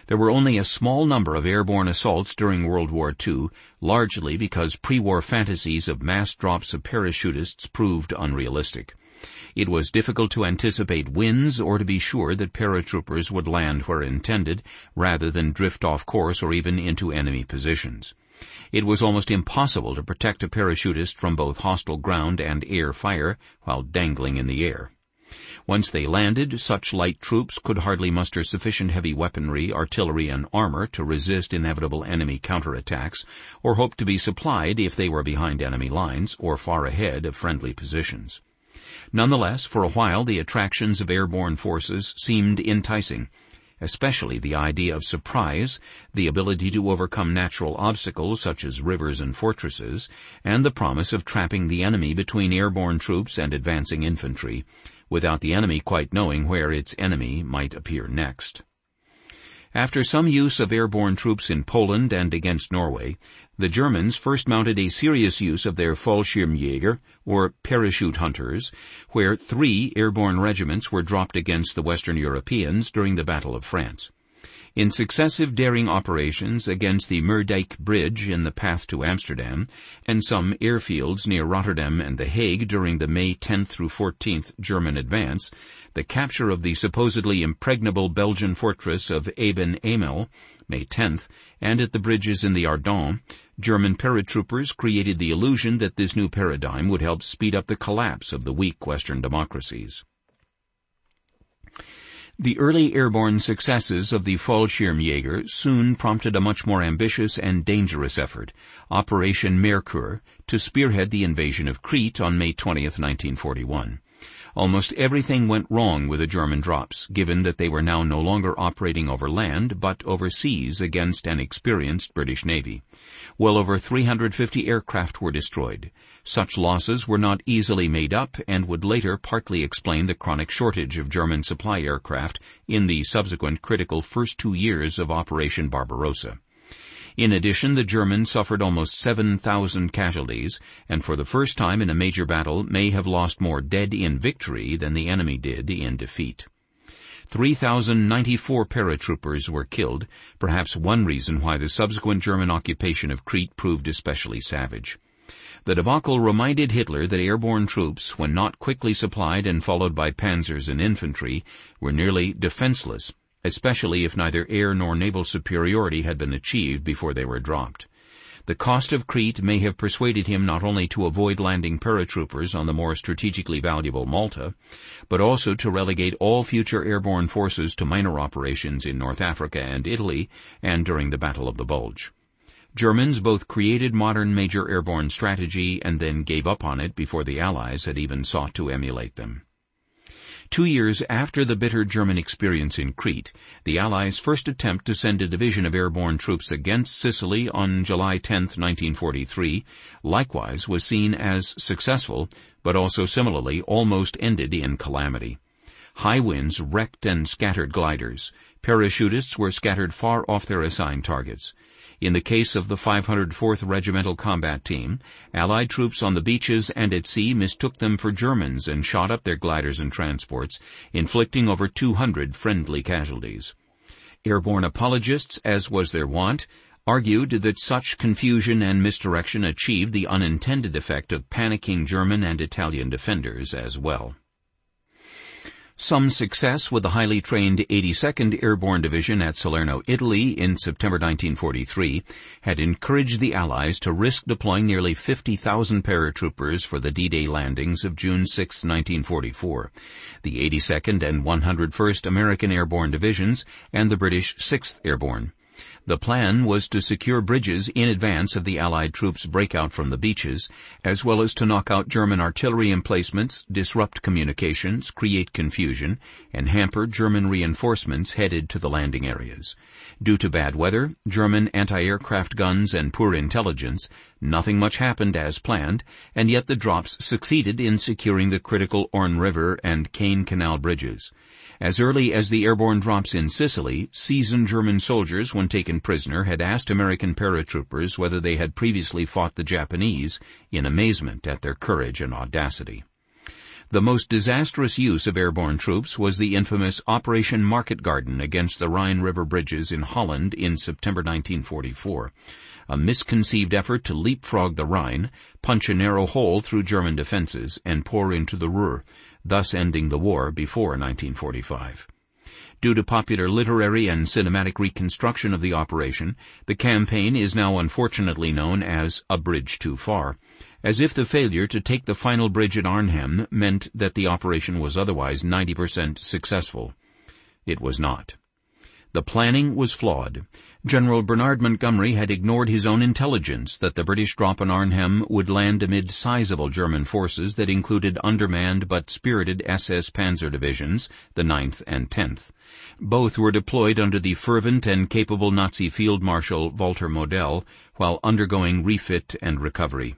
There were only a small number of airborne assaults during World War Two, largely because pre-war fantasies of mass drops of parachutists proved unrealistic. It was difficult to anticipate winds or to be sure that paratroopers would land where intended, rather than drift off course or even into enemy positions. It was almost impossible to protect a parachutist from both hostile ground and air fire while dangling in the air. Once they landed, such light troops could hardly muster sufficient heavy weaponry, artillery, and armor to resist inevitable enemy counterattacks, or hope to be supplied if they were behind enemy lines or far ahead of friendly positions. Nonetheless, for a while the attractions of airborne forces seemed enticing, especially the idea of surprise, the ability to overcome natural obstacles such as rivers and fortresses, and the promise of trapping the enemy between airborne troops and advancing infantry, without the enemy quite knowing where its enemy might appear next. After some use of airborne troops in Poland and against Norway, the Germans first mounted a serious use of their Fallschirmjäger, or parachute hunters, where three airborne regiments were dropped against the Western Europeans during the Battle of France. In successive daring operations against the Moerdijk Bridge in the path to Amsterdam, and some airfields near Rotterdam and The Hague during the May tenth through fourteenth German advance, the capture of the supposedly impregnable Belgian fortress of Eben Emael, May tenth, and at the bridges in the Ardennes, German paratroopers created the illusion that this new paradigm would help speed up the collapse of the weak Western democracies. The early airborne successes of the Fallschirmjäger soon prompted a much more ambitious and dangerous effort, Operation Merkur, to spearhead the invasion of Crete on May twentieth, nineteen forty-one. Almost everything went wrong with the German drops, given that they were now no longer operating over land, but overseas against an experienced British Navy. Well over three hundred fifty aircraft were destroyed. Such losses were not easily made up and would later partly explain the chronic shortage of German supply aircraft in the subsequent critical first two years of Operation Barbarossa. In addition, the Germans suffered almost seven thousand casualties, and for the first time in a major battle may have lost more dead in victory than the enemy did in defeat. three thousand ninety-four paratroopers were killed, perhaps one reason why the subsequent German occupation of Crete proved especially savage. The debacle reminded Hitler that airborne troops, when not quickly supplied and followed by panzers and infantry, were nearly defenseless, especially if neither air nor naval superiority had been achieved before they were dropped. The cost of Crete may have persuaded him not only to avoid landing paratroopers on the more strategically valuable Malta, but also to relegate all future airborne forces to minor operations in North Africa and Italy and during the Battle of the Bulge. Germans both created modern major airborne strategy and then gave up on it before the Allies had even sought to emulate them. Two years after the bitter German experience in Crete, the Allies' first attempt to send a division of airborne troops against Sicily on July tenth, nineteen forty-three, likewise was seen as successful, but also similarly almost ended in calamity. High winds wrecked and scattered gliders. Parachutists were scattered far off their assigned targets. In the case of the five hundred fourth Regimental Combat Team, Allied troops on the beaches and at sea mistook them for Germans and shot up their gliders and transports, inflicting over two hundred friendly casualties. Airborne apologists, as was their wont, argued that such confusion and misdirection achieved the unintended effect of panicking German and Italian defenders as well. Some success with the highly trained eighty-second Airborne Division at Salerno, Italy in September nineteen forty-three had encouraged the Allies to risk deploying nearly fifty thousand paratroopers for the D-Day landings of June sixth, nineteen forty-four, the eighty-second and one hundred first American Airborne Divisions and the British sixth Airborne. The plan was to secure bridges in advance of the Allied troops' breakout from the beaches, as well as to knock out German artillery emplacements, disrupt communications, create confusion, and hamper German reinforcements headed to the landing areas. Due to bad weather, German anti-aircraft guns, and poor intelligence, nothing much happened as planned, and yet the drops succeeded in securing the critical Orne River and Caen Canal bridges. As early as the airborne drops in Sicily, seasoned German soldiers, when taken prisoner, had asked American paratroopers whether they had previously fought the Japanese, in amazement at their courage and audacity. The most disastrous use of airborne troops was the infamous Operation Market Garden against the Rhine River bridges in Holland in September nineteen forty-four, a misconceived effort to leapfrog the Rhine, punch a narrow hole through German defenses, and pour into the Ruhr, thus ending the war before nineteen forty-five. Due to popular literary and cinematic reconstruction of the operation, the campaign is now unfortunately known as A Bridge Too Far, as if the failure to take the final bridge at Arnhem meant that the operation was otherwise ninety percent successful. It was not. The planning was flawed. General Bernard Montgomery had ignored his own intelligence that the British drop on Arnhem would land amid sizable German forces that included undermanned but spirited S S Panzer divisions, the ninth and tenth. Both were deployed under the fervent and capable Nazi Field Marshal Walter Model while undergoing refit and recovery.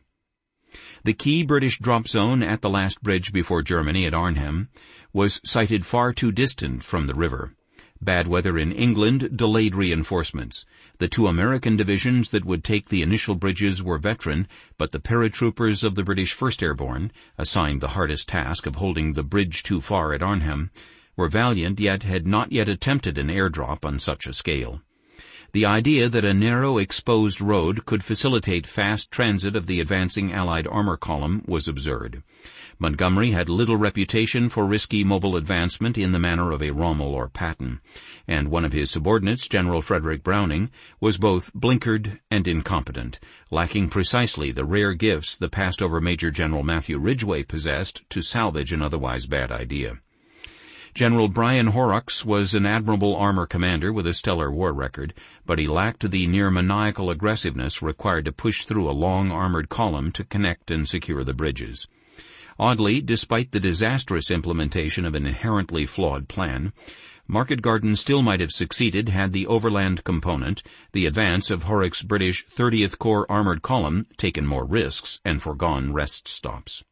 The key British drop zone at the last bridge before Germany at Arnhem was sited far too distant from the river. Bad weather in England delayed reinforcements. The two American divisions that would take the initial bridges were veteran, but the paratroopers of the British First Airborne, assigned the hardest task of holding the bridge too far at Arnhem, were valiant yet had not yet attempted an airdrop on such a scale. The idea that a narrow, exposed road could facilitate fast transit of the advancing Allied armor column was absurd. Montgomery had little reputation for risky mobile advancement in the manner of a Rommel or Patton, and one of his subordinates, General Frederick Browning, was both blinkered and incompetent, lacking precisely the rare gifts the passed-over Major General Matthew Ridgway possessed to salvage an otherwise bad idea. General Brian Horrocks was an admirable armor commander with a stellar war record, but he lacked the near-maniacal aggressiveness required to push through a long armored column to connect and secure the bridges. Oddly, despite the disastrous implementation of an inherently flawed plan, Market Garden still might have succeeded had the overland component, the advance of Horrocks' British thirtieth Corps armored column, taken more risks and foregone rest stops.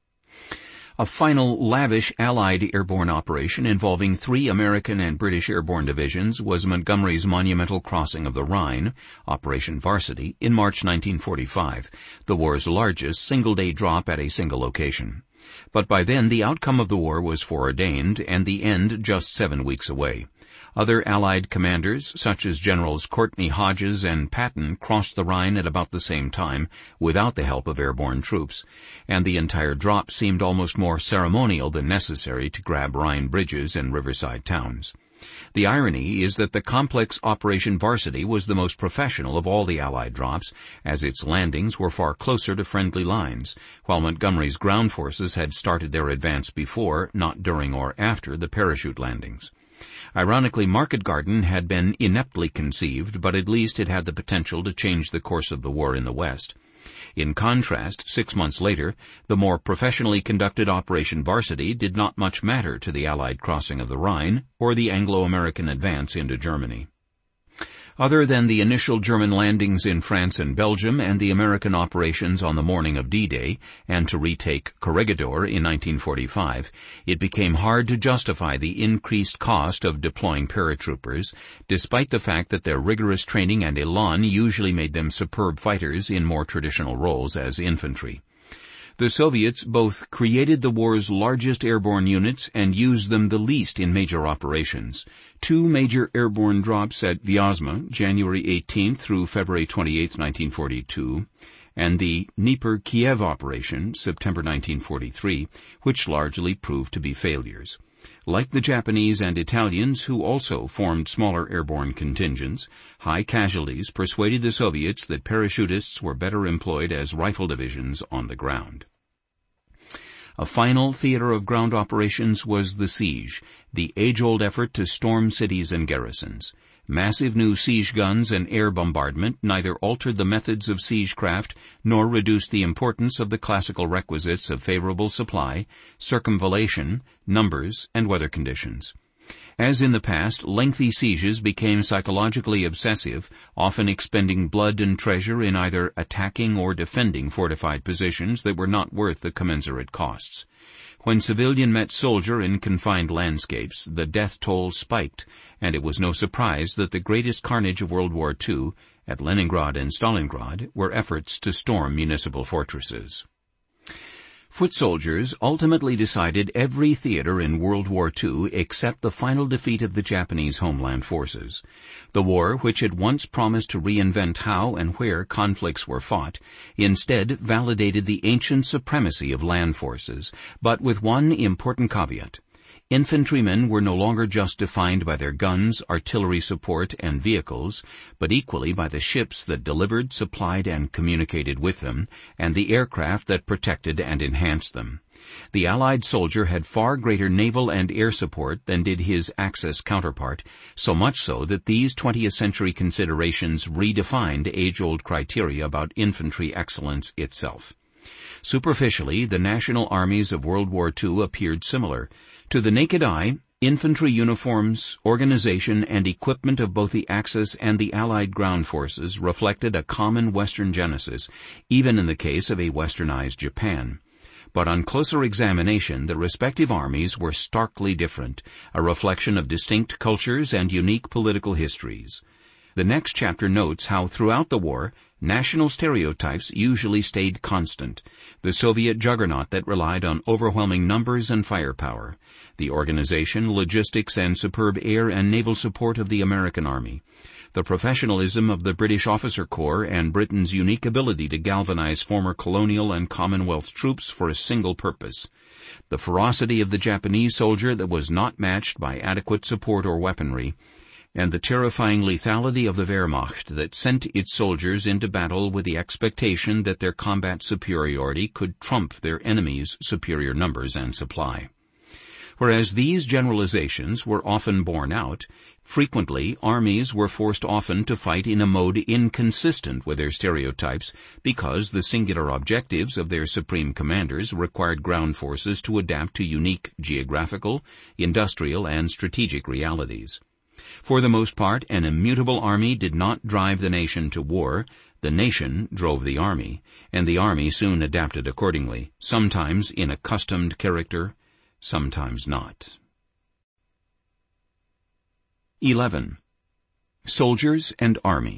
A final lavish Allied airborne operation involving three American and British airborne divisions was Montgomery's monumental crossing of the Rhine, Operation Varsity, in March nineteen forty-five, the war's largest single-day drop at a single location. But by then the outcome of the war was foreordained, and the end just seven weeks away. Other Allied commanders, such as Generals Courtney Hodges and Patton, crossed the Rhine at about the same time, without the help of airborne troops, and the entire drop seemed almost more ceremonial than necessary to grab Rhine bridges and riverside towns. The irony is that the complex Operation Varsity was the most professional of all the Allied drops, as its landings were far closer to friendly lines, while Montgomery's ground forces had started their advance before, not during or after, the parachute landings. Ironically, Market Garden had been ineptly conceived, but at least it had the potential to change the course of the war in the West. In contrast, six months later, the more professionally conducted Operation Varsity did not much matter to the Allied crossing of the Rhine or the Anglo-American advance into Germany. Other than the initial German landings in France and Belgium and the American operations on the morning of D-Day, and to retake Corregidor in nineteen forty-five, it became hard to justify the increased cost of deploying paratroopers, despite the fact that their rigorous training and elan usually made them superb fighters in more traditional roles as infantry. The Soviets both created the war's largest airborne units and used them the least in major operations. Two major airborne drops at Vyazma, January eighteenth through February twenty-eighth, nineteen forty-two, and the Dnieper-Kiev operation, September nineteen forty-three, which largely proved to be failures. Like the Japanese and Italians, who also formed smaller airborne contingents, high casualties persuaded the Soviets that parachutists were better employed as rifle divisions on the ground. A final theater of ground operations was the siege, the age-old effort to storm cities and garrisons. Massive new siege guns and air bombardment neither altered the methods of siegecraft nor reduced the importance of the classical requisites of favorable supply, circumvallation, numbers, and weather conditions. As in the past, lengthy sieges became psychologically obsessive, often expending blood and treasure in either attacking or defending fortified positions that were not worth the commensurate costs. When civilian met soldier in confined landscapes, the death toll spiked, and it was no surprise that the greatest carnage of World War Two, at Leningrad and Stalingrad, were efforts to storm municipal fortresses. Foot soldiers ultimately decided every theater in World War Two except the final defeat of the Japanese homeland forces. The war, which had once promised to reinvent how and where conflicts were fought, instead validated the ancient supremacy of land forces, but with one important caveat. Infantrymen were no longer just defined by their guns, artillery support, and vehicles, but equally by the ships that delivered, supplied, and communicated with them, and the aircraft that protected and enhanced them. The Allied soldier had far greater naval and air support than did his Axis counterpart, so much so that these twentieth century considerations redefined age-old criteria about infantry excellence itself. Superficially, the national armies of World War Two appeared similar. To the naked eye, infantry uniforms, organization, and equipment of both the Axis and the Allied ground forces reflected a common Western genesis, even in the case of a westernized Japan. But on closer examination, the respective armies were starkly different, a reflection of distinct cultures and unique political histories. The next chapter notes how throughout the war, national stereotypes usually stayed constant. The Soviet juggernaut that relied on overwhelming numbers and firepower. The organization, logistics, and superb air and naval support of the American Army. The professionalism of the British Officer Corps and Britain's unique ability to galvanize former colonial and Commonwealth troops for a single purpose. The ferocity of the Japanese soldier that was not matched by adequate support or weaponry, and the terrifying lethality of the Wehrmacht that sent its soldiers into battle with the expectation that their combat superiority could trump their enemies' superior numbers and supply. Whereas these generalizations were often borne out, frequently armies were forced often to fight in a mode inconsistent with their stereotypes because the singular objectives of their supreme commanders required ground forces to adapt to unique geographical, industrial, and strategic realities. For the most part, an immutable army did not drive the nation to war. The nation drove the army, and the army soon adapted accordingly, sometimes in accustomed character, sometimes not. eleven. Soldiers and Army.